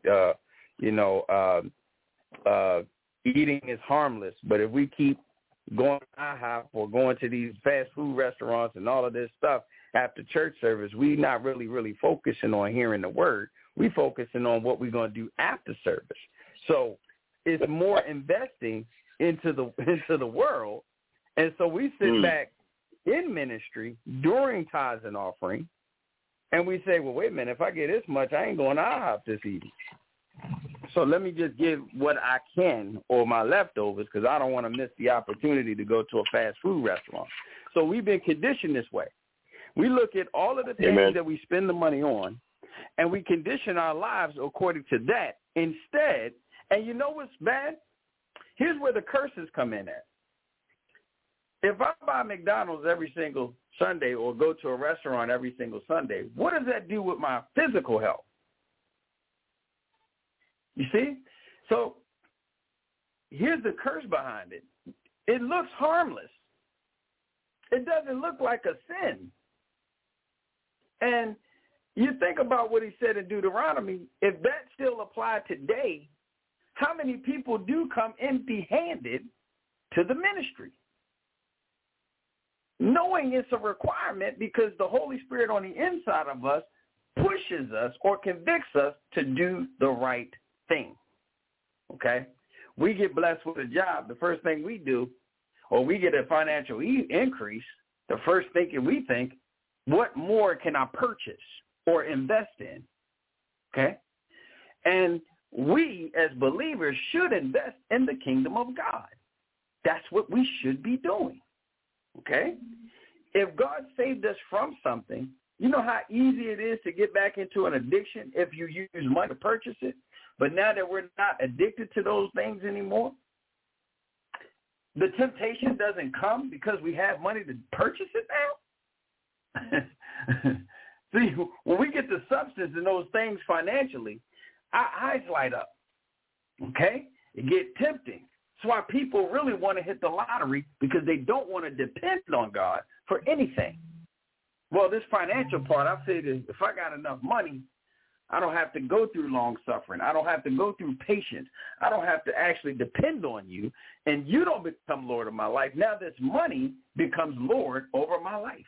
eating is harmless. But if we keep going to IHOP or going to these fast food restaurants and all of this stuff after church service, we not really focusing on hearing the word. We focusing on what we're going to do after service. So it's more investing into the world. And so we sit back in ministry during tithes and offering, and we say, well, wait a minute, if I get this much, I ain't going to IHOP this evening. So let me just give what I can or my leftovers, because I don't want to miss the opportunity to go to a fast food restaurant. So we've been conditioned this way. We look at all of the things that we spend the money on, and we condition our lives according to that instead. And you know what's bad? Here's where the curses come in at. If I buy McDonald's every single Sunday or go to a restaurant every single Sunday, what does that do with my physical health? You see? So here's the curse behind it. It looks harmless. It doesn't look like a sin. And you think about what he said in Deuteronomy, if that still applied today, how many people do come empty-handed to the ministry? Knowing it's a requirement because the Holy Spirit on the inside of us pushes us or convicts us to do the right thing, okay? We get blessed with a job. The first thing we do, or we get a financial increase, the first thing we think, what more can I purchase? or invest in, okay? And we as believers should invest in the kingdom of God. That's what we should be doing, okay? If God saved us from something, you know how easy it is to get back into an addiction if you use money to purchase it? But now that we're not addicted to those things anymore, the temptation doesn't come because we have money to purchase it now. See, when we get the substance in those things financially, our eyes light up, okay? It gets tempting. That's why people really want to hit the lottery, because they don't want to depend on God for anything. Well, this financial part, I say this, if I got enough money, I don't have to go through long suffering. I don't have to go through patience. I don't have to actually depend on you, and you don't become Lord of my life. Now this money becomes Lord over my life.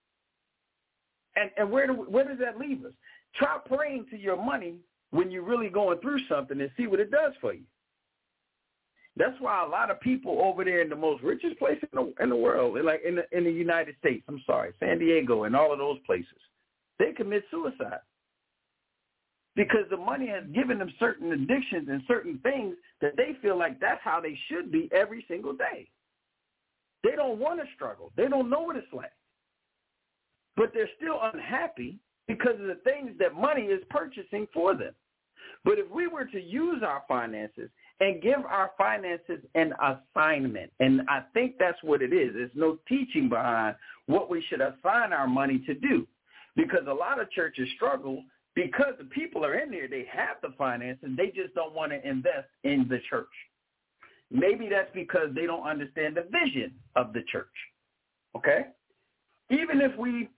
And where does that leave us? Try praying to your money when you're really going through something and see what it does for you. That's why a lot of people over there in the most richest place in the world, like in the United States, San Diego and all of those places, they commit suicide. Because the money has given them certain addictions and certain things that they feel like that's how they should be every single day. They don't want to struggle. They don't know what it's like. But they're still unhappy because of the things that money is purchasing for them. But if we were to use our finances and give our finances an assignment, and I think that's what it is. There's no teaching behind what we should assign our money to do, because a lot of churches struggle because the people are in there, they have the finances, they just don't want to invest in the church. Maybe that's because they don't understand the vision of the church, okay? Even if we,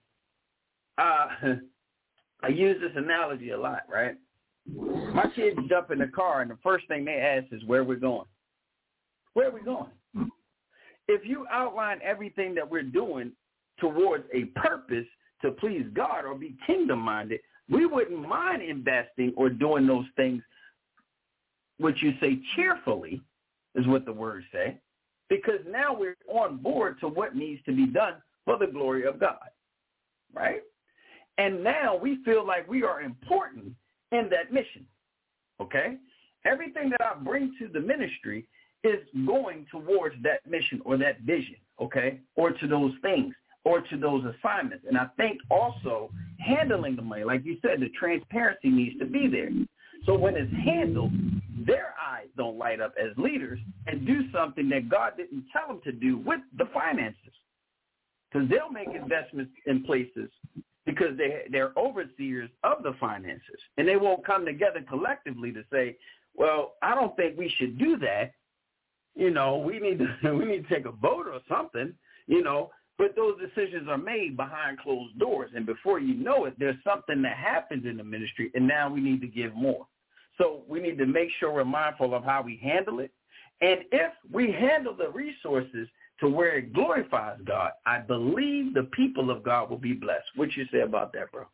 I use this analogy a lot, right? My kids jump in the car, and the first thing they ask is, where we're going. Where are we going? If you outline everything that we're doing towards a purpose to please God or be kingdom-minded, we wouldn't mind investing or doing those things, what you say cheerfully, is what the words say, because now we're on board to what needs to be done for the glory of God, right? And now we feel like we are important in that mission, okay? Everything that I bring to the ministry is going towards that mission or that vision, okay, or to those things or to those assignments. And I think also handling the money, like you said, the transparency needs to be there. So when it's handled, their eyes don't light up as leaders and do something that God didn't tell them to do with the finances. Because they'll make investments in places because they're overseers of the finances. And they won't come together collectively to say, well, I don't think we should do that. You know, we need to take a vote or something, you know. But those decisions are made behind closed doors. And before you know it, there's something that happens in the ministry, and now we need to give more. So we need to make sure we're mindful of how we handle it. And if we handle the resources to where it glorifies God, I believe the people of God will be blessed. What you say about that, bro?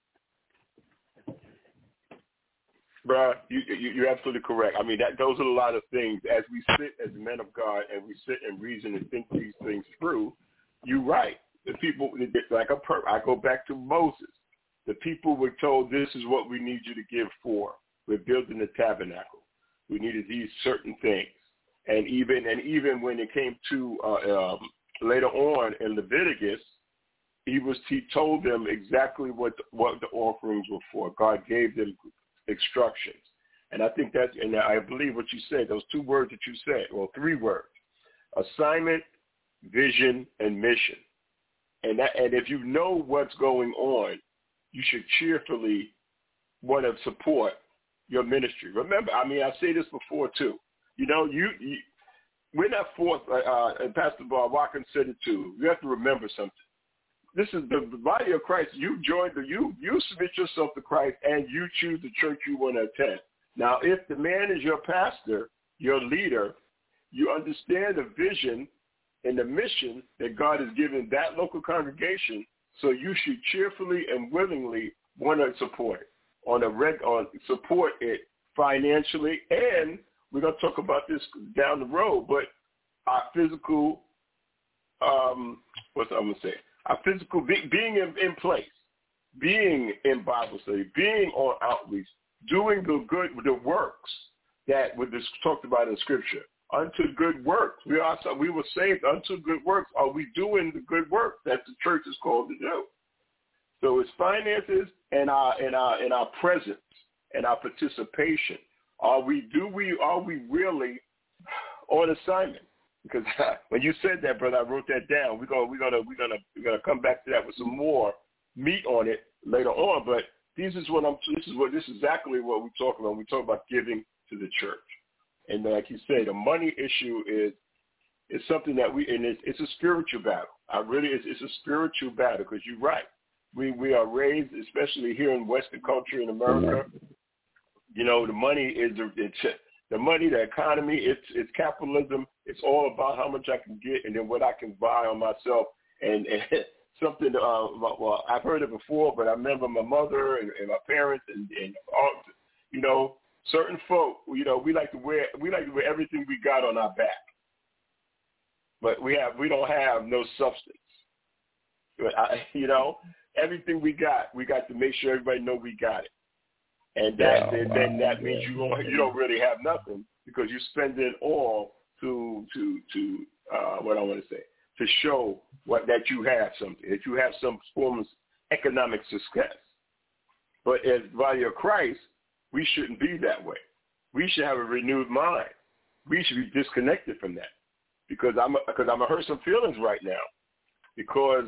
Bro, you're absolutely correct. I mean, those are a lot of things. As we sit as men of God and we sit and reason and think these things through, you're right. The people, like I go back to Moses. The people were told, this is what we need you to give for. We're building the tabernacle. We needed these certain things. And even when it came to later on in Leviticus, he told them exactly what the offerings were for. God gave them instructions. And I think and I believe what you said, those two words that you said, or three words, assignment, vision, and mission. And if you know what's going on, you should cheerfully want to support your ministry. Remember, I mean, I say this before too. You know, we're not forced, and Pastor Bob Watkins said it too. You have to remember something. This is the body of Christ. You submit yourself to Christ, and you choose the church you want to attend. Now, if the man is your pastor, your leader, you understand the vision and the mission that God has given that local congregation, so you should cheerfully and willingly want to support it, support it financially, and we're going to talk about this down the road, but our physical, our physical being in place. being in Bible study, being on outreach, doing the works that was talked about in Scripture. Unto good works. We were saved unto good works. Are we doing the good work that the church is called to do? So it's finances and our presence and our participation. Are we really on assignment? Because when you said that, brother, I wrote that down. We're gonna come back to that with some more meat on it later on. But this is exactly what we talk about. We talk about giving to the church, and like you say, the money issue is something that it's a spiritual battle. It's a spiritual battle because you're right. We are raised, especially here in Western culture in America. You know, the money is the money, the economy. It's capitalism. It's all about how much I can get and then what I can buy on myself. And something. Well, I've heard it before, but I remember my mother and my parents and all, you know, certain folk. You know, we like to wear everything we got on our back, but we don't have no substance. But you know, everything we got to make sure everybody know we got it. And then that means you don't really have nothing because you spend it all to what I want to say, to show that you have something, that you have some form of economic success. But as body of Christ, we shouldn't be that way. We should have a renewed mind. We should be disconnected from that because I'm gonna hurt some feelings right now because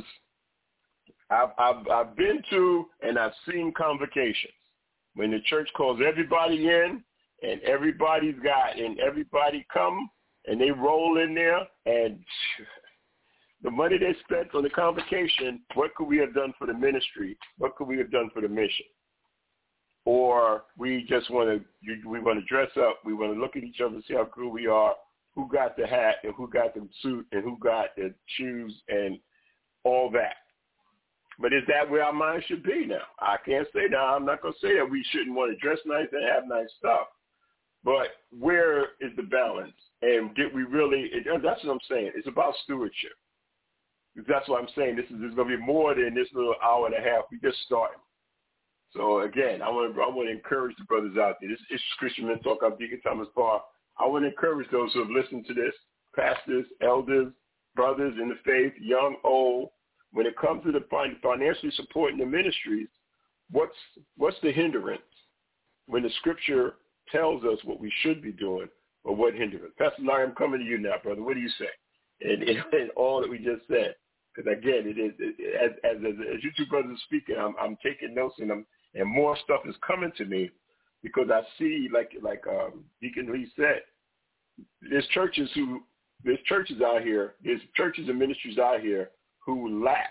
I've been to and I've seen convocations when the church calls everybody in and everybody come and they roll in there and the money they spent on the convocation, what could we have done for the ministry? What could we have done for the mission? Or we just want to dress up. We want to look at each other and see how cool we are, who got the hat and who got the suit and who got the shoes and all that. But is that where our mind should be now? I can't say now. I'm not going to say that we shouldn't want to dress nice and have nice stuff. But where is the balance? And did we really – that's what I'm saying. It's about stewardship. That's what I'm saying. This is going to be more than this little hour and a half. We just started. So, again, I want to encourage the brothers out there. This is Christian Men Talk. I'm Deacon Thomas Barr. I want to encourage those who have listened to this, pastors, elders, brothers in the faith, young, old. When it comes to the financially supporting the ministries, what's the hindrance when the Scripture tells us what we should be doing, or what hindrance? Pastor Larry, I'm coming to you now, brother. What do you say? And all that we just said, because again, it is as you two brothers are speaking, I'm taking notes and more stuff is coming to me because I see like Deacon Lee said, there's churches out here, there's churches and ministries out here who lack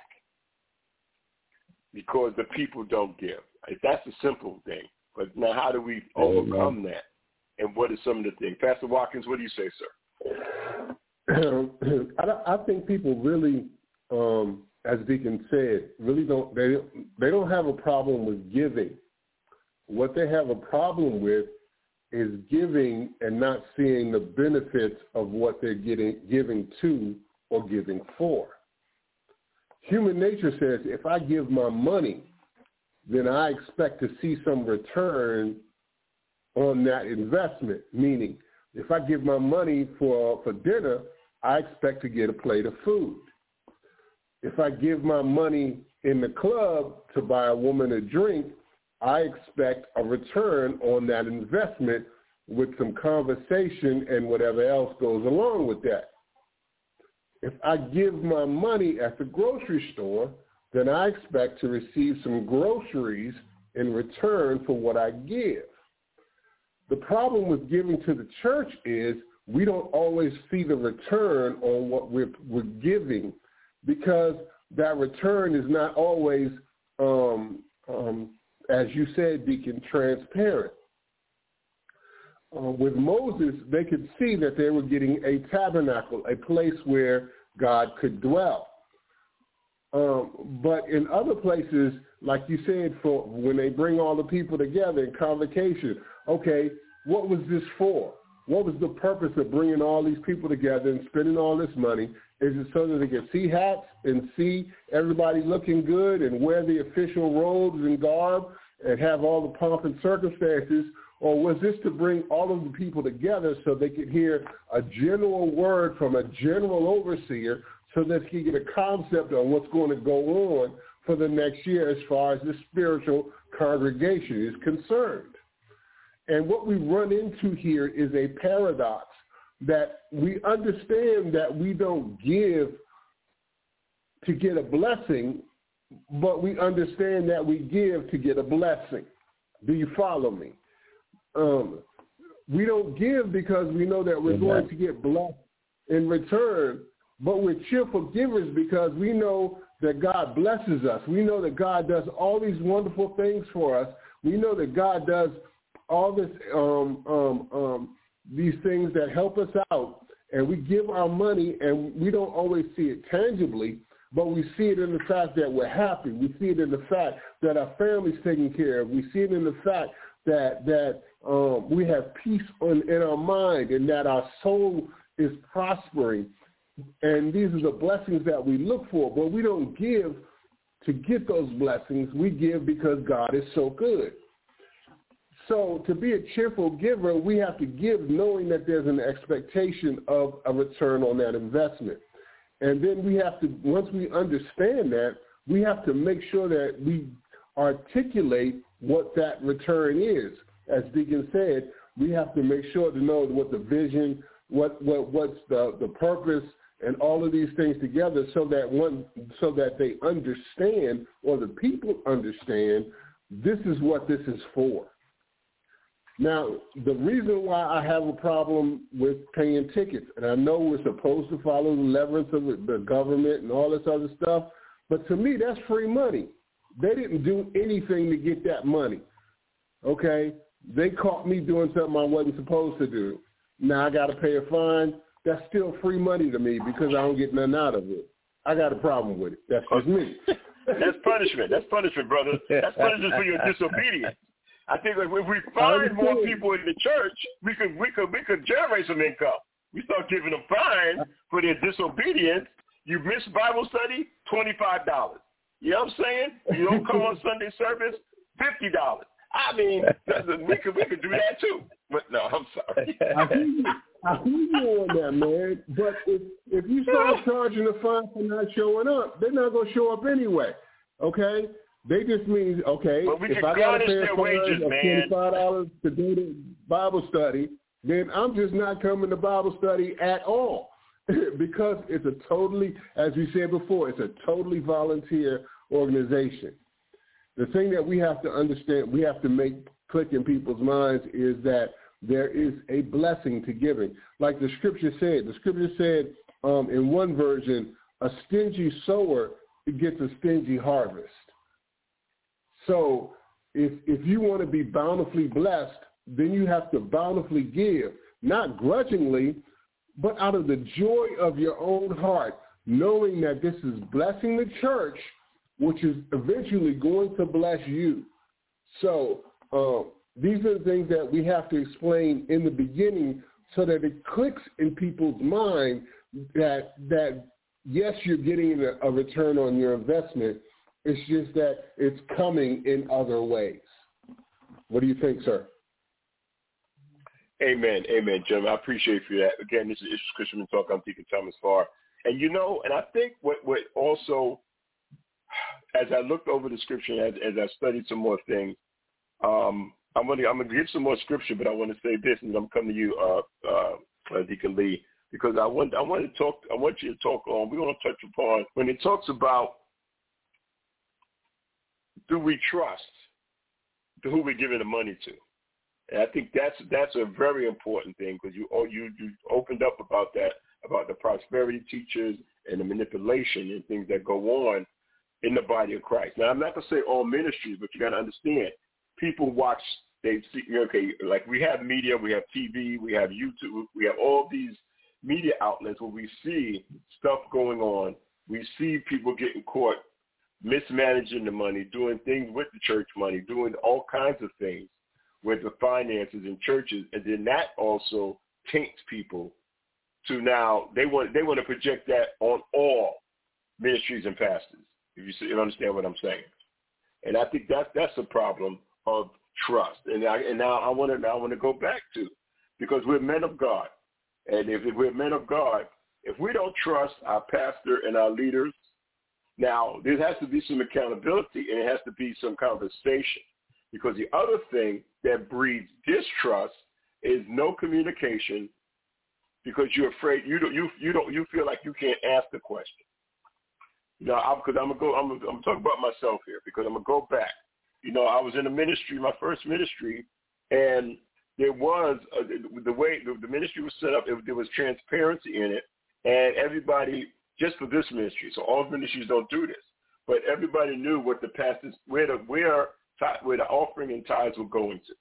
because the people don't give. That's a simple thing. But now how do we overcome that? And what are some of the things? Pastor Watkins, what do you say, sir? I think people really, as Deacon said, really they don't have a problem with giving. What they have a problem with is giving and not seeing the benefits of what they're giving to or giving for. Human nature says if I give my money, then I expect to see some return on that investment, meaning if I give my money for dinner, I expect to get a plate of food. If I give my money in the club to buy a woman a drink, I expect a return on that investment with some conversation and whatever else goes along with that. If I give my money at the grocery store, then I expect to receive some groceries in return for what I give. The problem with giving to the church is we don't always see the return on what we're giving because that return is not always, as you said, Deacon, transparent. With Moses, they could see that they were getting a tabernacle, a place where God could dwell. But in other places, like you said, for when they bring all the people together in convocation, okay, what was this for? What was the purpose of bringing all these people together and spending all this money? Is it so that they can see hats and see everybody looking good and wear the official robes and garb and have all the pomp and circumstances? Or was this to bring all of the people together so they could hear a general word from a general overseer so that he could get a concept on what's going to go on for the next year as far as the spiritual congregation is concerned? And what we run into here is a paradox that we understand that we don't give to get a blessing, but we understand that we give to get a blessing. Do you follow me? We don't give because we know that we're going to get blessed in return, but we're cheerful givers because we know that God blesses us. We know that God does all these wonderful things for us. We know that God does all this, these things that help us out, and we give our money, and we don't always see it tangibly, but we see it in the fact that we're happy. We see it in the fact that our family's taken care of. We see it in the fact that we have peace in our mind and that our soul is prospering. And these are the blessings that we look for, but we don't give to get those blessings. We give because God is so good. So to be a cheerful giver, we have to give knowing that there's an expectation of a return on that investment. And then we have to, once we understand that, we have to make sure that we articulate what that return is. As Deacon said, we have to make sure to know what the vision, what's the purpose, and all of these things together so that they understand, or the people understand, this is what this is for. Now, the reason why I have a problem with paying tickets, and I know we're supposed to follow the leverage of the government and all this other stuff, but to me, that's free money. They didn't do anything to get that money, okay? They caught me doing something I wasn't supposed to do. Now I got to pay a fine. That's still free money to me because I don't get nothing out of it. I got a problem with it. That's just me. That's punishment. That's punishment, brother. That's punishment for your disobedience. I think if we find more people in the church, we could generate some income. We start giving them fines for their disobedience. You miss Bible study, $25. You know what I'm saying? You don't come on Sunday service, $50. I mean, we could do that too. But no, I'm sorry. I hear you on that, man. But if you start charging a fine for not showing up, they're not going to show up anyway. Okay? They just mean, okay, if I got to pay a fine of $25 to do the Bible study, then I'm just not coming to Bible study at all because it's a totally, as we said before, it's a totally volunteer organization. The thing that we have to understand, we have to make click in people's minds is that there is a blessing to giving. Like the scripture said in one version, a stingy sower gets a stingy harvest. So if you want to be bountifully blessed, then you have to bountifully give, not grudgingly, but out of the joy of your own heart, knowing that this is blessing the church, which is eventually going to bless you. So these are the things that we have to explain in the beginning so that it clicks in people's mind that yes, you're getting a return on your investment. It's just that it's coming in other ways. What do you think, sir? Amen. Amen, Jim. I appreciate you that. Again, this is Christian Talk. I'm Deacon Thomas Farr. And and I think what also, as I looked over the scripture, as I studied some more things, I'm gonna give some more scripture, but I want to say this, and I'm coming to you, Deacon Lee, because I want you to talk on. We're going to touch upon when it talks about, do we trust who we're giving the money to? And I think that's a very important thing, because you opened up about that, about the prosperity teachers and the manipulation and things that go on in the body of Christ. Now, I'm not going to say all ministries, but you got to understand, people watch, they see, okay, like we have media, we have TV, we have YouTube, we have all these media outlets where we see stuff going on. We see people getting caught mismanaging the money, doing things with the church money, doing all kinds of things with the finances in churches, and then that also taints people to now they want to project that on all ministries and pastors. If you understand what I'm saying, and I think that's a problem of trust. And now I want to go back to, because we're men of God, and if we're men of God, if we don't trust our pastor and our leaders, now there has to be some accountability and it has to be some conversation. Because the other thing that breeds distrust is no communication, because you're afraid you feel like you can't ask the question. Because I'm talking about myself here, because I'm gonna go back. I was in a ministry, my first ministry, and there was the way the ministry was set up. There was transparency in it, and everybody, just for this ministry, so all ministries don't do this, but everybody knew what the pastors where the offering and tithes were going to.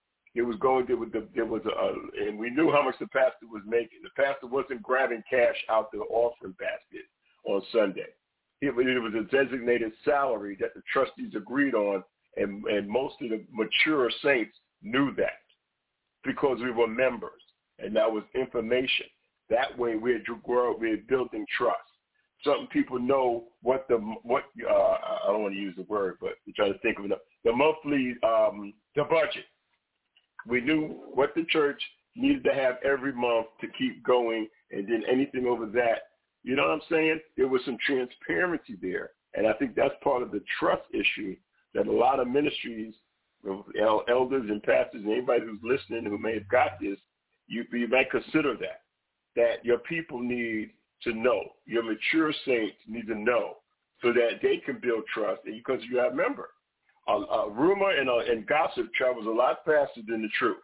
And we knew how much the pastor was making. The pastor wasn't grabbing cash out the offering basket on Sunday. It was a designated salary that the trustees agreed on, and most of the mature saints knew that because we were members, and that was information. That way we're building trust. Some people know I don't want to use the word, but I'm trying to think of it. The monthly, the budget. We knew what the church needed to have every month to keep going, and then anything over that, you know what I'm saying? There was some transparency there, and I think that's part of the trust issue that a lot of ministries, elders and pastors and anybody who's listening who may have got this, you might consider that your people need to know, your mature saints need to know, so that they can build trust. And because you have, remember, rumor and gossip travels a lot faster than the truth.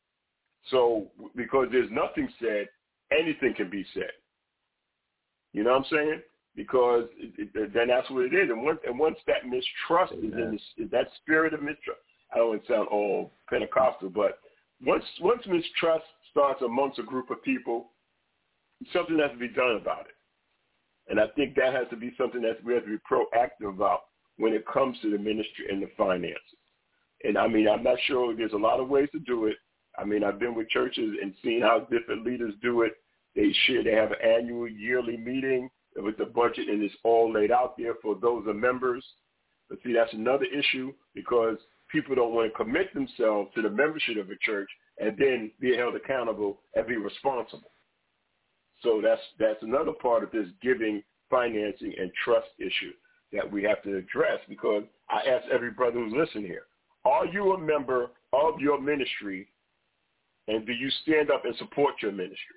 So because there's nothing said, anything can be said. You know what I'm saying? Because then that's what it is. And once that mistrust is in that spirit of mistrust, I don't want to sound all Pentecostal, but once mistrust starts amongst a group of people, something has to be done about it. And I think that has to be something that we have to be proactive about when it comes to the ministry and the finances. And I mean, I'm not sure, there's a lot of ways to do it. I mean, I've been with churches and seen how different leaders do it. They have an annual, yearly meeting with the budget, and it's all laid out there for those members. But see, that's another issue, because people don't want to commit themselves to the membership of a church and then be held accountable and be responsible. So that's another part of this giving, financing, and trust issue that we have to address, because I ask every brother who's listening here, are you a member of your ministry, and do you stand up and support your ministry?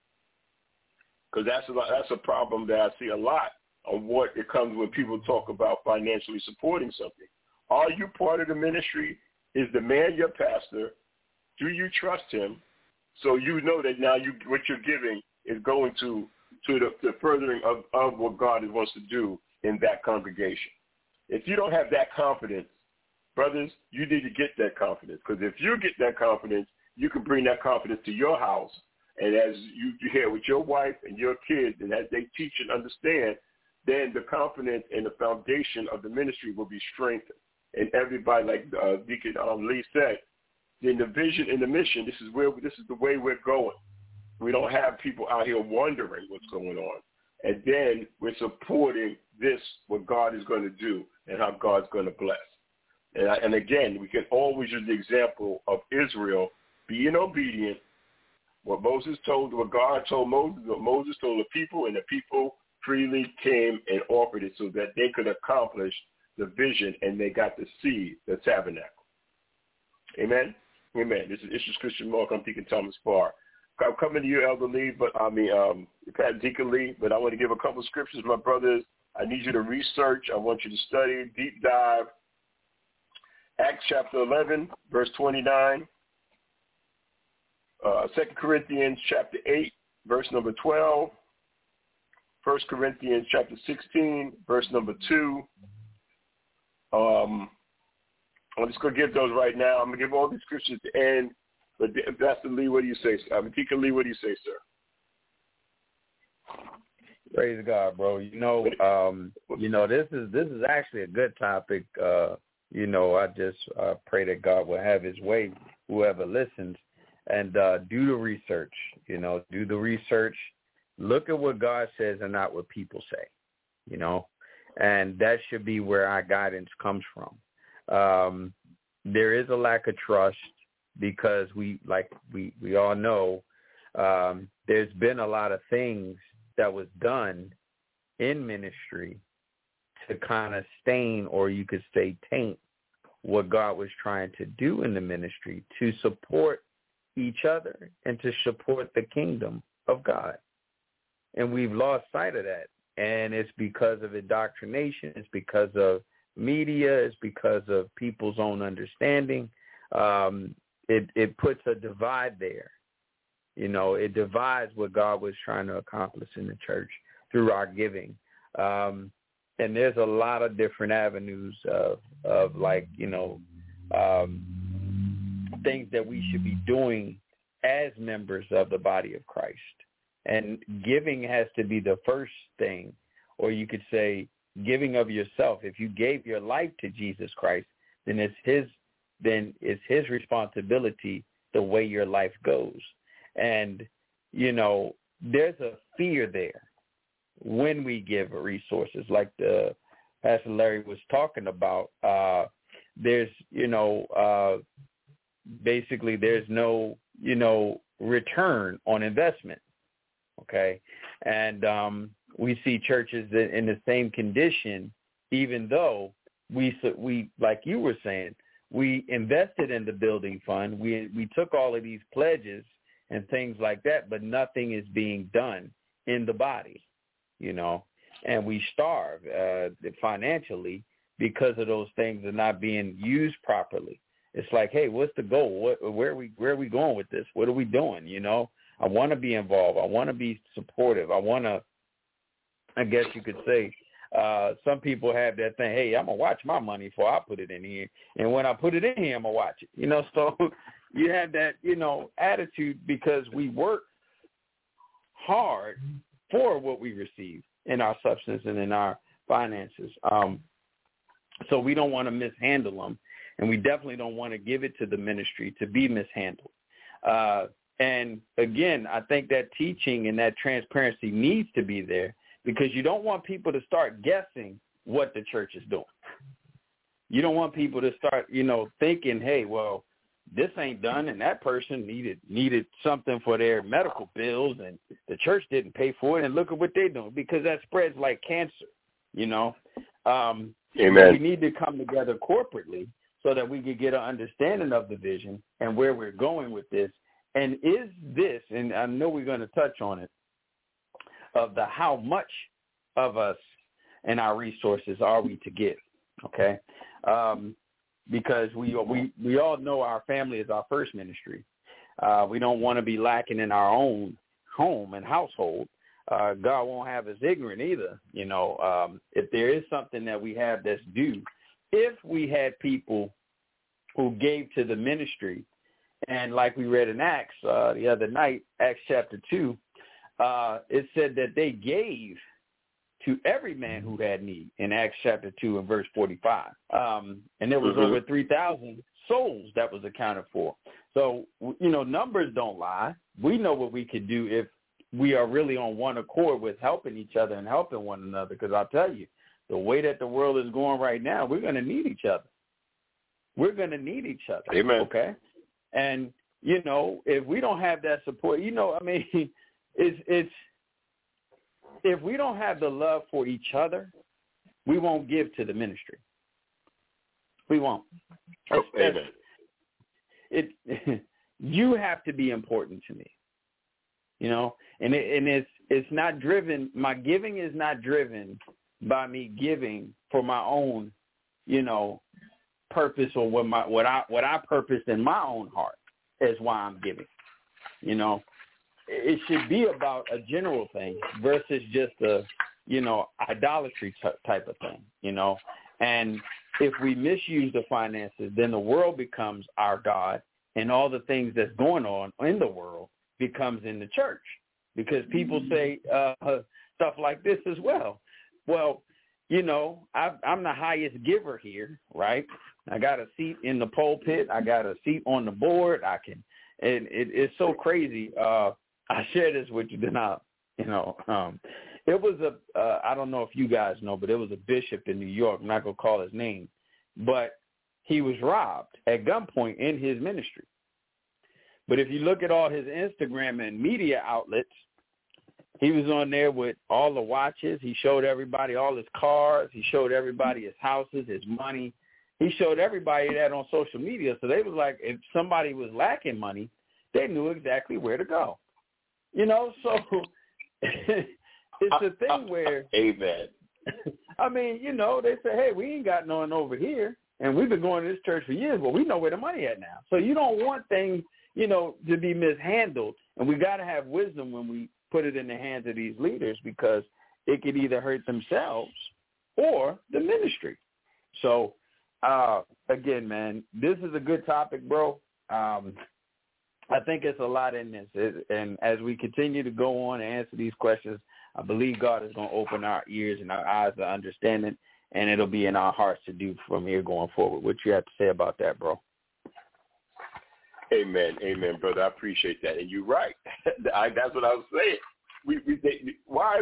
Because that's a problem that I see a lot on what it comes when people talk about financially supporting something. Are you part of the ministry? Is the man your pastor? Do you trust him? So you know that now what you're giving is going to the furthering of what God wants to do in that congregation. If you don't have that confidence, brothers, you need to get that confidence. Because if you get that confidence, you can bring that confidence to your house. And as you hear with your wife and your kids, and as they teach and understand, then the confidence and the foundation of the ministry will be strengthened. And everybody, like Deacon Lee said, in the vision and the mission, this is the way we're going. We don't have people out here wondering what's going on. And then we're supporting what God is going to do and how God's going to bless. And again, we can always use the example of Israel being obedient. What God told Moses, what Moses told the people, and the people freely came and offered it so that they could accomplish the vision, and they got to see the tabernacle. Amen? Amen. This is Christian Mark. I'm Deacon Thomas Farr. I'm coming to you, Elder Lee, Deacon Lee, but I want to give a couple of scriptures, my brothers. I need you to research. I want you to study, deep dive. Acts chapter 11, verse 29. 2 Corinthians chapter 8, verse number 12. 1 Corinthians chapter 16, verse number 2. I'm just going to give those right now. I'm going to give all these scriptures at the end. But Pastor Lee, what do you say? Deacon Lee, what do you say, sir? Praise God, bro. This is actually a good topic. I just pray that God will have his way, whoever listens. and do the research. Do the research. Look at what God says and not what people say. And that should be where our guidance comes from. There is a lack of trust because we all know there's been a lot of things that was done in ministry to kind of stain, or you could say taint, what God was trying to do in the ministry to support each other and to support the kingdom of God. And we've lost sight of that. And it's because of indoctrination. It's because of media. It's because of people's own understanding. It puts a divide there. It divides what God was trying to accomplish in the church through our giving. And there's a lot of different avenues of things that we should be doing as members of the body of Christ. And giving has to be the first thing, or you could say giving of yourself. If you gave your life to Jesus Christ, then it's his responsibility the way your life goes. And, there's a fear there when we give resources, like the Pastor Larry was talking about. There's, basically there's no, return on investment. Okay. And we see churches that in the same condition, even though we, like you were saying, we invested in the building fund. We took all of these pledges and things like that, but nothing is being done in the body, and we starve financially because of those things are not being used properly. It's like, hey, what's the goal? Where are we going with this? What are we doing? I want to be involved. I want to be supportive. I guess you could say, some people have that thing, hey, I'm going to watch my money before I put it in here. And when I put it in here, I'm going to watch it. So you have that, attitude because we work hard for what we receive in our substance and in our finances. So we don't want to mishandle them. And we definitely don't want to give it to the ministry to be mishandled. And again, I think that teaching and that transparency needs to be there because you don't want people to start guessing what the church is doing. You don't want people to start, thinking, hey, well, this ain't done and that person needed something for their medical bills and the church didn't pay for it and look at what they're doing because that spreads like cancer, Amen. We need to come together corporately so that we could get an understanding of the vision and where we're going with this. And is this, and I know we're going to touch on it, of the how much of us and our resources are we to give, okay? Because we all know our family is our first ministry. We don't want to be lacking in our own home and household. God won't have us ignorant either. If there is something that we have that's due, if we had people who gave to the ministry, and like we read in Acts the other night, Acts chapter 2, it said that they gave to every man who had need in Acts chapter 2 and verse 45. And there was over 3,000 souls that was accounted for. So, numbers don't lie. We know what we could do if we are really on one accord with helping each other and helping one another. Because I'll tell you, the way that the world is going right now, we're going to need each other. We're going to need each other. Amen. Okay? And, if we don't have that support, it's if we don't have the love for each other, we won't give to the ministry. We won't. Amen. You have to be important to me, and it's not driven. My giving is not driven by me giving for my own, purpose or what I purposed in my own heart is why I'm giving. It should be about a general thing versus just a, idolatry type of thing, And if we misuse the finances, then the world becomes our God and all the things that's going on in the world becomes in the church because people say stuff like this as well. Well, I'm the highest giver here, right? I got a seat in the pulpit. I got a seat on the board. I can, And it's so crazy. I share this with you, then it was I don't know if you guys know, but it was a bishop in New York. I'm not going to call his name, but he was robbed at gunpoint in his ministry. But if you look at all his Instagram and media outlets, he was on there with all the watches. He showed everybody all his cars. He showed everybody his houses, his money. He showed everybody that on social media. So they was like, if somebody was lacking money, they knew exactly where to go. So it's a thing where, amen. I mean, they say, hey, we ain't got none over here, and we've been going to this church for years, but we know where the money at now. So you don't want things, to be mishandled, and we got to have wisdom when we put it in the hands of these leaders, because it could either hurt themselves or the ministry. So, again, man, this is a good topic, bro. I think it's a lot in this. And as we continue to go on and answer these questions, I believe God is going to open our ears and our eyes to understanding, and it'll be in our hearts to do from here going forward. What you have to say about that, bro? Amen, brother. I appreciate that. And you're right. That's what I was saying. Why?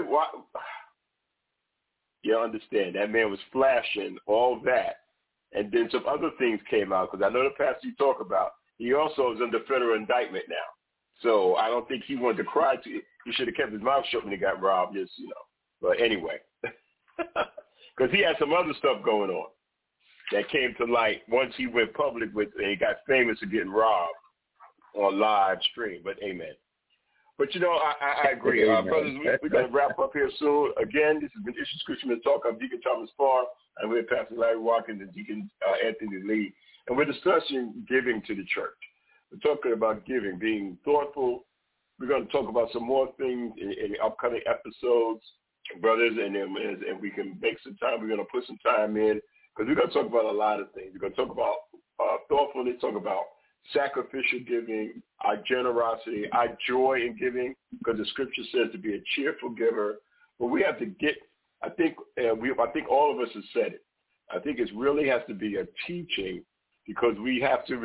You understand, that man was flashing all that. And then some other things came out, because I know the pastor you talk about, he also is under federal indictment now. So I don't think he wanted to cry to you. He should have kept his mouth shut when he got robbed, But anyway, because he had some other stuff going on that came to light once he went public with, and he got famous for getting robbed on live stream. But amen. But, I agree. Brothers, we're going to wrap up here soon. Again, this has been Issues Christian Talk. I'm Deacon Thomas Farr. I'm with Pastor Larry Watkins and Deacon Anthony Lee. And we're discussing giving to the church. We're talking about giving, being thoughtful. We're going to talk about some more things in the upcoming episodes, brothers, and we can make some time. We're going to put some time in, because we're going to talk about a lot of things. We're going to talk about thoughtfulness, talk about sacrificial giving, our generosity, our joy in giving, because the scripture says to be a cheerful giver. But we have to get, I think all of us have said it. I think it really has to be a teaching, because we have to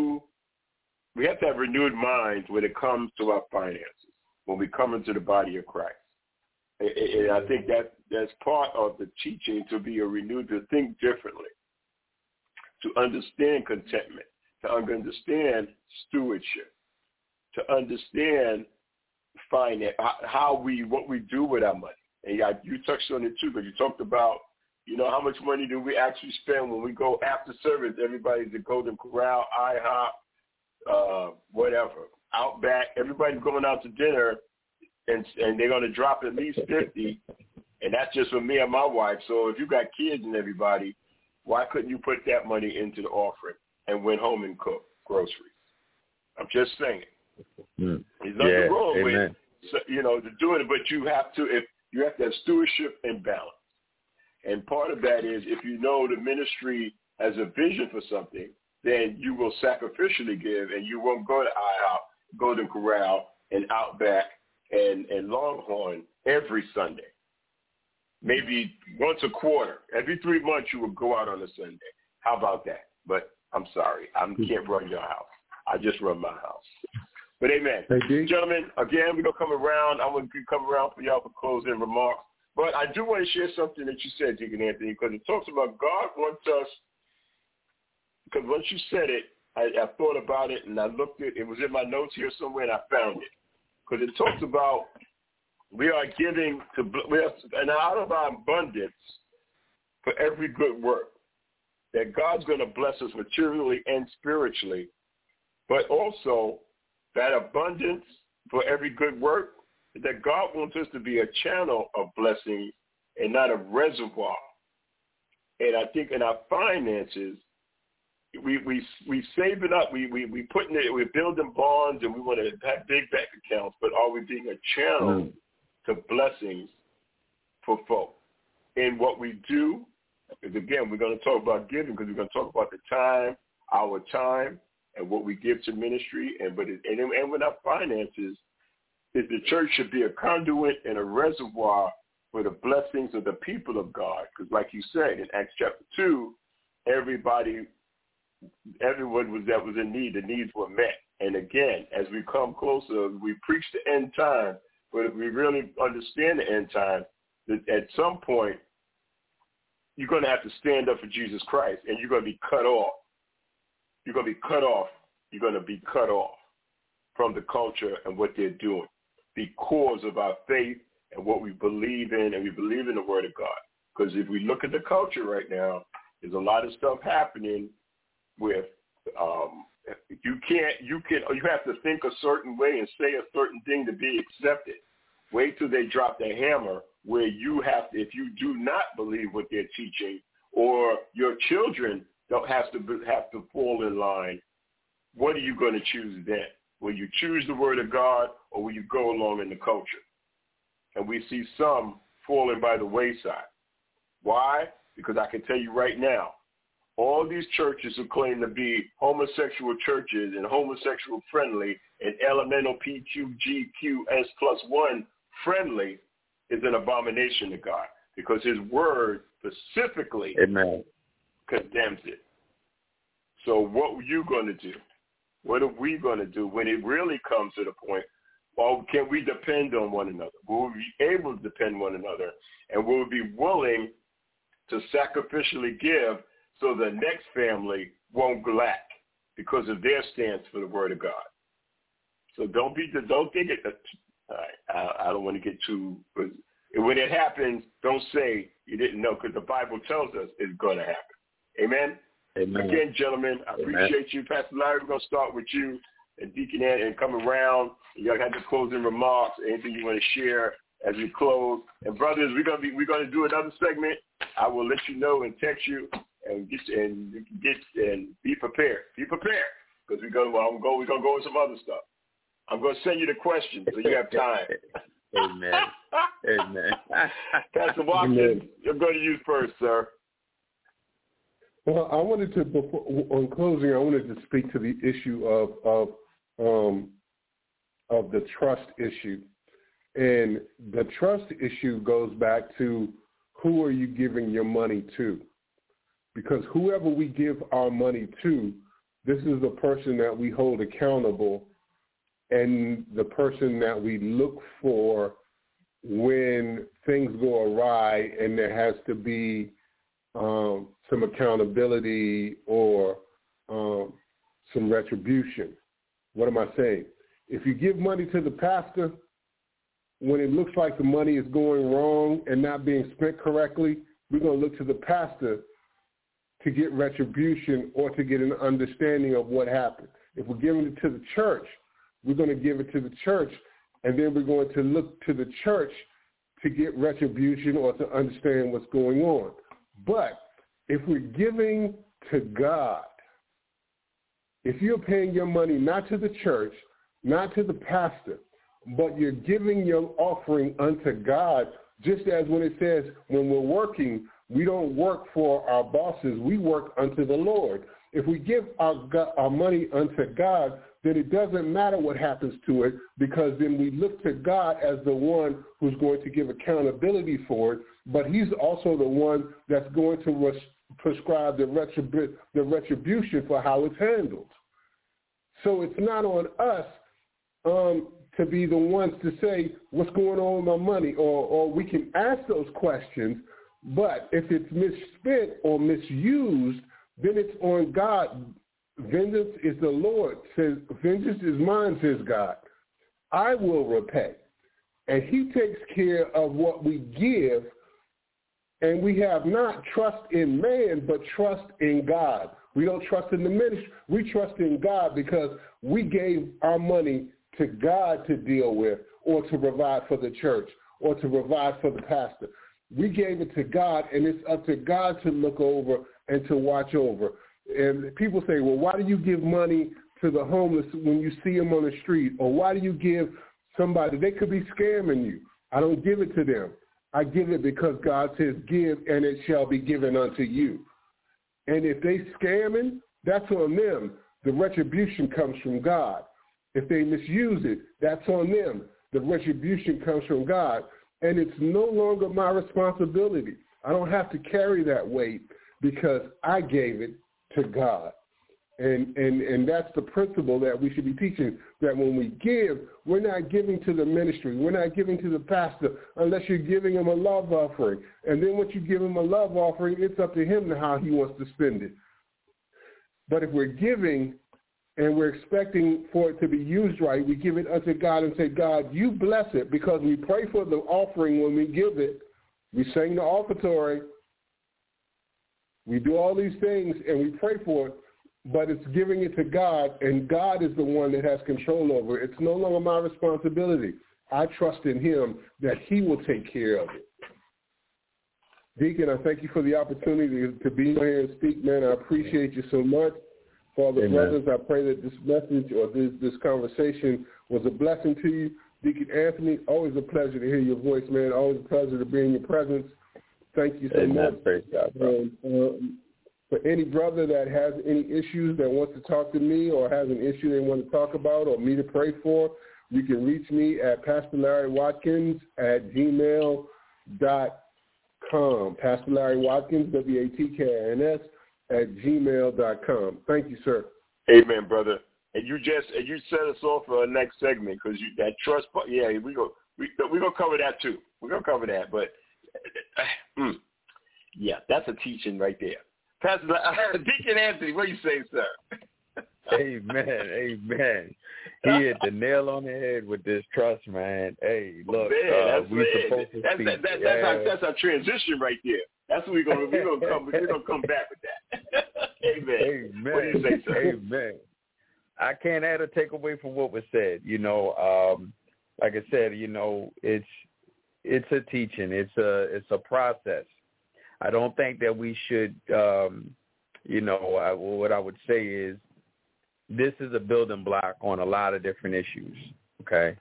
have renewed minds when it comes to our finances, when we come into the body of Christ. And I think that's part of the teaching, to be a renewed, to think differently, to understand contentment, to understand stewardship, to understand finance, what we do with our money. And you touched on it too, because you talked about, how much money do we actually spend when we go after service? Everybody's at Golden Corral, IHOP, whatever, Outback. Everybody's going out to dinner, and they're going to drop at least $50, and that's just for me and my wife. So if you got kids and everybody, why couldn't you put that money into the offering and went home and cook groceries? I'm just saying. There's nothing wrong with doing it, but you have to have stewardship and balance. And part of that is, if you know the ministry has a vision for something, then you will sacrificially give, and you won't go to IHOP, Golden Corral, and Outback, and Longhorn every Sunday. Maybe once a quarter. Every 3 months you will go out on a Sunday. How about that? But I'm sorry. I can't run your house. I just run my house. But amen. Gentlemen, again, we're going to come around. I'm going to come around for y'all for closing remarks. But I do want to share something that you said, Deacon Anthony, because it talks about God wants us, because once you said it, I thought about it, and I looked at it. It was in my notes here somewhere, and I found it. Because it talks about we are giving and out of our abundance for every good work, that God's going to bless us materially and spiritually, but also that abundance for every good work, that God wants us to be a channel of blessings and not a reservoir. And I think in our finances, we save it up. We putting it. We're building bonds, and we want to have big bank accounts. But are we being a channel to blessings for folk? And what we do is, again, we're going to talk about giving, because we're going to talk about the time, our time, and what we give to ministry. And with our finances, is the church should be a conduit and a reservoir for the blessings of the people of God. Because like you said in Acts chapter 2, everyone that was in need, the needs were met. And again, as we come closer, we preach the end time, but if we really understand the end time, that at some point, you're going to have to stand up for Jesus Christ, and you're going to be cut off. You're going to be cut off. You're going to be cut off from the culture and what they're doing because of our faith and what we believe in, and we believe in the Word of God. Because if we look at the culture right now, there's a lot of stuff happening with you have to think a certain way and say a certain thing to be accepted. Wait till they drop the hammer where you have to, if you do not believe what they're teaching, or your children don't have to fall in line, what are you going to choose then? Will you choose the Word of God, or will you go along in the culture? And we see some falling by the wayside. Why? Because I can tell you right now, all these churches who claim to be homosexual churches and homosexual friendly and elemental PQGQS+1 friendly is an abomination to God, because his word specifically condemns it. So what are you going to do? What are we going to do when it really comes to the point, well, can we depend on one another? Will we be able to depend on one another? And will we be willing to sacrificially give so the next family won't lack because of their stance for the Word of God? So don't think it. I don't want to get too. When it happens, don't say you didn't know, because the Bible tells us it's going to happen. Amen. Amen. Again, gentlemen, I appreciate you. Pastor Larry, we're going to start with you and Deacon Ed, and come around. Y'all have the closing remarks, anything you want to share as we close. And brothers, we're going to do another segment. I will let you know and text you and be prepared. Be prepared, because we're going to go with some other stuff. I'm going to send you the questions so you have time. Amen. Amen. Pastor Watson, I'm going to you first, sir. Well, I wanted to, on closing, I wanted to speak to the issue of the trust issue. And the trust issue goes back to, who are you giving your money to? Because whoever we give our money to, this is the person that we hold accountable and the person that we look for when things go awry and there has to be some accountability or some retribution. What am I saying? If you give money to the pastor, when it looks like the money is going wrong and not being spent correctly, we're going to look to the pastor to get retribution or to get an understanding of what happened. If we're giving it to the church, we're going to give it to the church, and then we're going to look to the church to get retribution or to understand what's going on. But if we're giving to God, if you're paying your money not to the church, not to the pastor, but you're giving your offering unto God, just as when it says when we're working, we don't work for our bosses, we work unto the Lord. If we give our money unto God, then it doesn't matter what happens to it, because then we look to God as the one who's going to give accountability for it, but he's also the one that's going to prescribe the retribution for how it's handled. So it's not on us to be the ones to say, what's going on with my money? Or we can ask those questions, but if it's misspent or misused, then it's on God. Vengeance is the Lord. Says, vengeance is mine, says God. I will repay. And he takes care of what we give, and we have not trust in man, but trust in God. We don't trust in the ministry. We trust in God because we gave our money to God to deal with, or to provide for the church, or to provide for the pastor. We gave it to God, and it's up to God to look over and to watch over. And people say, well, why do you give money to the homeless when you see them on the street? Or why do you give somebody? They could be scamming you. I don't give it to them. I give it because God says, give, and it shall be given unto you. And if they scamming, that's on them. The retribution comes from God. If they misuse it, that's on them. The retribution comes from God. And it's no longer my responsibility. I don't have to carry that weight because I gave it to God. And that's the principle that we should be teaching, that when we give, we're not giving to the ministry. We're not giving to the pastor unless you're giving him a love offering. And then once you give him a love offering, it's up to him how he wants to spend it. But if we're giving and we're expecting for it to be used right, we give it unto God and say, God, you bless it, because we pray for the offering when we give it. We sing the offertory. We do all these things and we pray for it. But it's giving it to God, and God is the one that has control over it. It's no longer my responsibility. I trust in him that he will take care of it. Deacon, I thank you for the opportunity to be here and speak, man. I appreciate you so much. For the brothers, I pray that this message or this conversation was a blessing to you. Deacon Anthony, always a pleasure to hear your voice, man. Always a pleasure to be in your presence. Thank you so much. Praise God, bro. For any brother that has any issues that wants to talk to me or has an issue they want to talk about or me to pray for, you can reach me at pastorlarrywatkins@gmail.com. Pastor Larry Watkins, WATKINS, @gmail.com. Thank you, sir. Amen, brother. And you set us off for our next segment, because that trust. Yeah, we're gonna cover that too. We're gonna cover that, but yeah, that's a teaching right there. Pastor Deacon Anthony, what do you say, sir? Amen. He hit the nail on the head with this trust, man. Hey, look, that's our transition right there. That's what we're gonna come back with that. Amen. What do you say, sir? Amen. I can't add or take away from what was said. Like I said, it's a teaching. It's a process. I don't think that we should, what I would say is this is a building block on a lot of different issues, okay?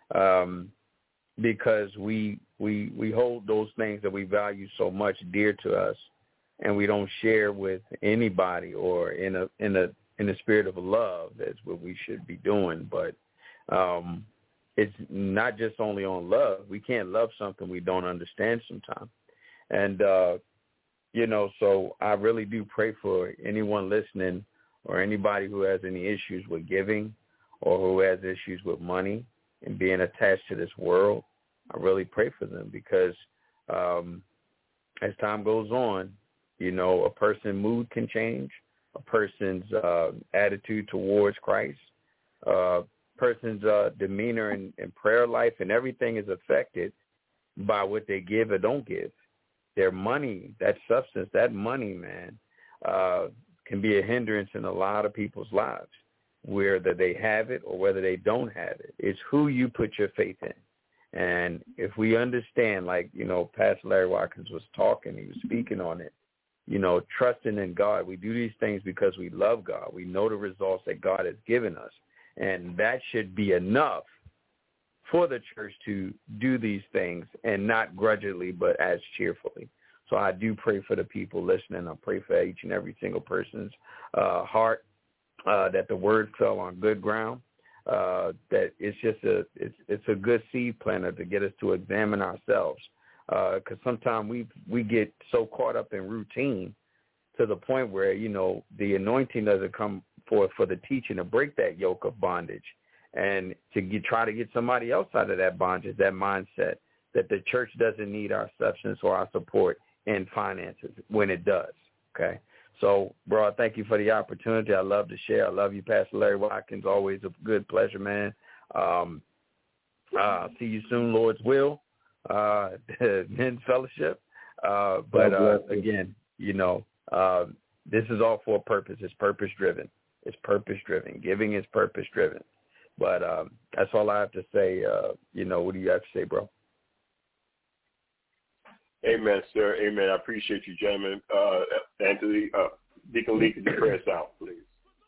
Because we hold those things that we value so much dear to us, and we don't share with anybody, or in the spirit of love. That's what we should be doing. But it's not just only on love. We can't love something we don't understand sometimes. And so I really do pray for anyone listening or anybody who has any issues with giving or who has issues with money and being attached to this world. I really pray for them, because as time goes on, a person's mood can change, a person's attitude towards Christ, a person's demeanor and prayer life, and everything is affected by what they give or don't give. Their money, that substance, that money, man, can be a hindrance in a lot of people's lives, whether they have it or whether they don't have it. It's who you put your faith in. And if we understand, like, Pastor Larry Watkins was talking, he was speaking on it, trusting in God. We do these things because we love God. We know the results that God has given us. And that should be enough for the church to do these things, and not grudgingly, but as cheerfully. So I do pray for the people listening. I pray for each and every single person's heart, that the word fell on good ground, that it's just it's a good seed planter to get us to examine ourselves. Because sometimes we get so caught up in routine to the point where, the anointing doesn't come forth for the teaching to break that yoke of bondage, and to try to get somebody else out of that bondage, that mindset that the church doesn't need our substance or our support in finances when it does, okay? So, bro, I thank you for the opportunity. I love to share. I love you, Pastor Larry Watkins. Always a good pleasure, man. I'll see you soon, Lord's will, Men's Fellowship. But again, this is all for a purpose. It's purpose-driven. It's purpose-driven. Giving is purpose-driven. But that's all I have to say. What do you have to say, bro? Amen, sir. Amen. I appreciate you, gentlemen. Anthony, Deacon Lee, could you pray us out, please?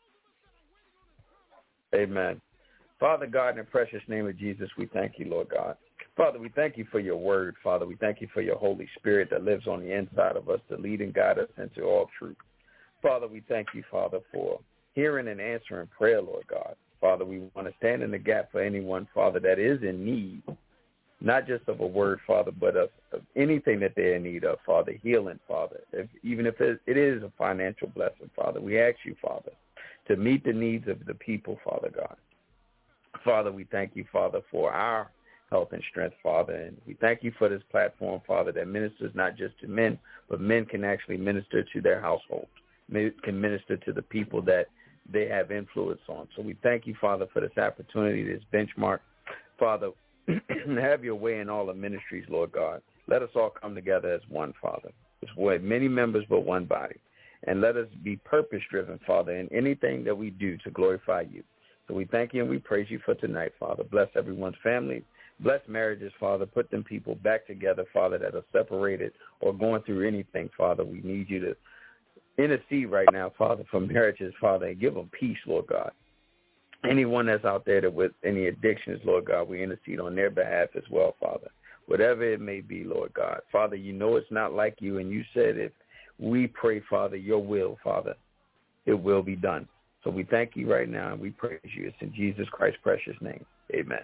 Amen. Father God, in the precious name of Jesus, we thank you, Lord God. Father, we thank you for your word. Father, we thank you for your Holy Spirit that lives on the inside of us to lead and guide us into all truth. Father, we thank you, Father, for hearing and answering prayer, Lord God. Father, we want to stand in the gap for anyone, Father, that is in need, not just of a word, Father, but of anything that they're in need of, Father, healing, Father. Even if it is a financial blessing, Father, we ask you, Father, to meet the needs of the people, Father God. Father, we thank you, Father, for our health and strength, Father, and we thank you for this platform, Father, that ministers not just to men, but men can actually minister to their households, can minister to the people that they have influence on. So we thank you, Father, for this opportunity, this benchmark. Father, have your way in all the ministries, Lord God. Let us all come together as one, Father. It's many members but one body. And let us be purpose-driven, Father, in anything that we do to glorify you. So we thank you and we praise you for tonight, Father. Bless everyone's family. Bless marriages, Father. Put them people back together, Father, that are separated or going through anything, Father. We need you to intercede right now, Father, for marriages, Father, and give them peace, Lord God. Anyone that's out there that with any addictions, Lord God, we intercede on their behalf as well, Father. Whatever it may be, Lord God. Father, you know it's not like you, and you said if we pray, Father, your will, Father, it will be done. So we thank you right now, and we praise you. It's in Jesus Christ's precious name. Amen.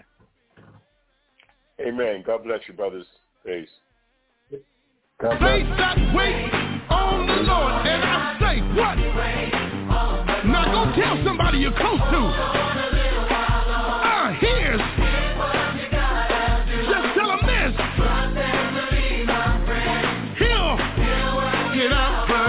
Amen. God bless you, brothers. Peace. God bless. Wait on the Lord, and I say what? Now go tell somebody you're close to. Here's. Just tell them this. He'll get up.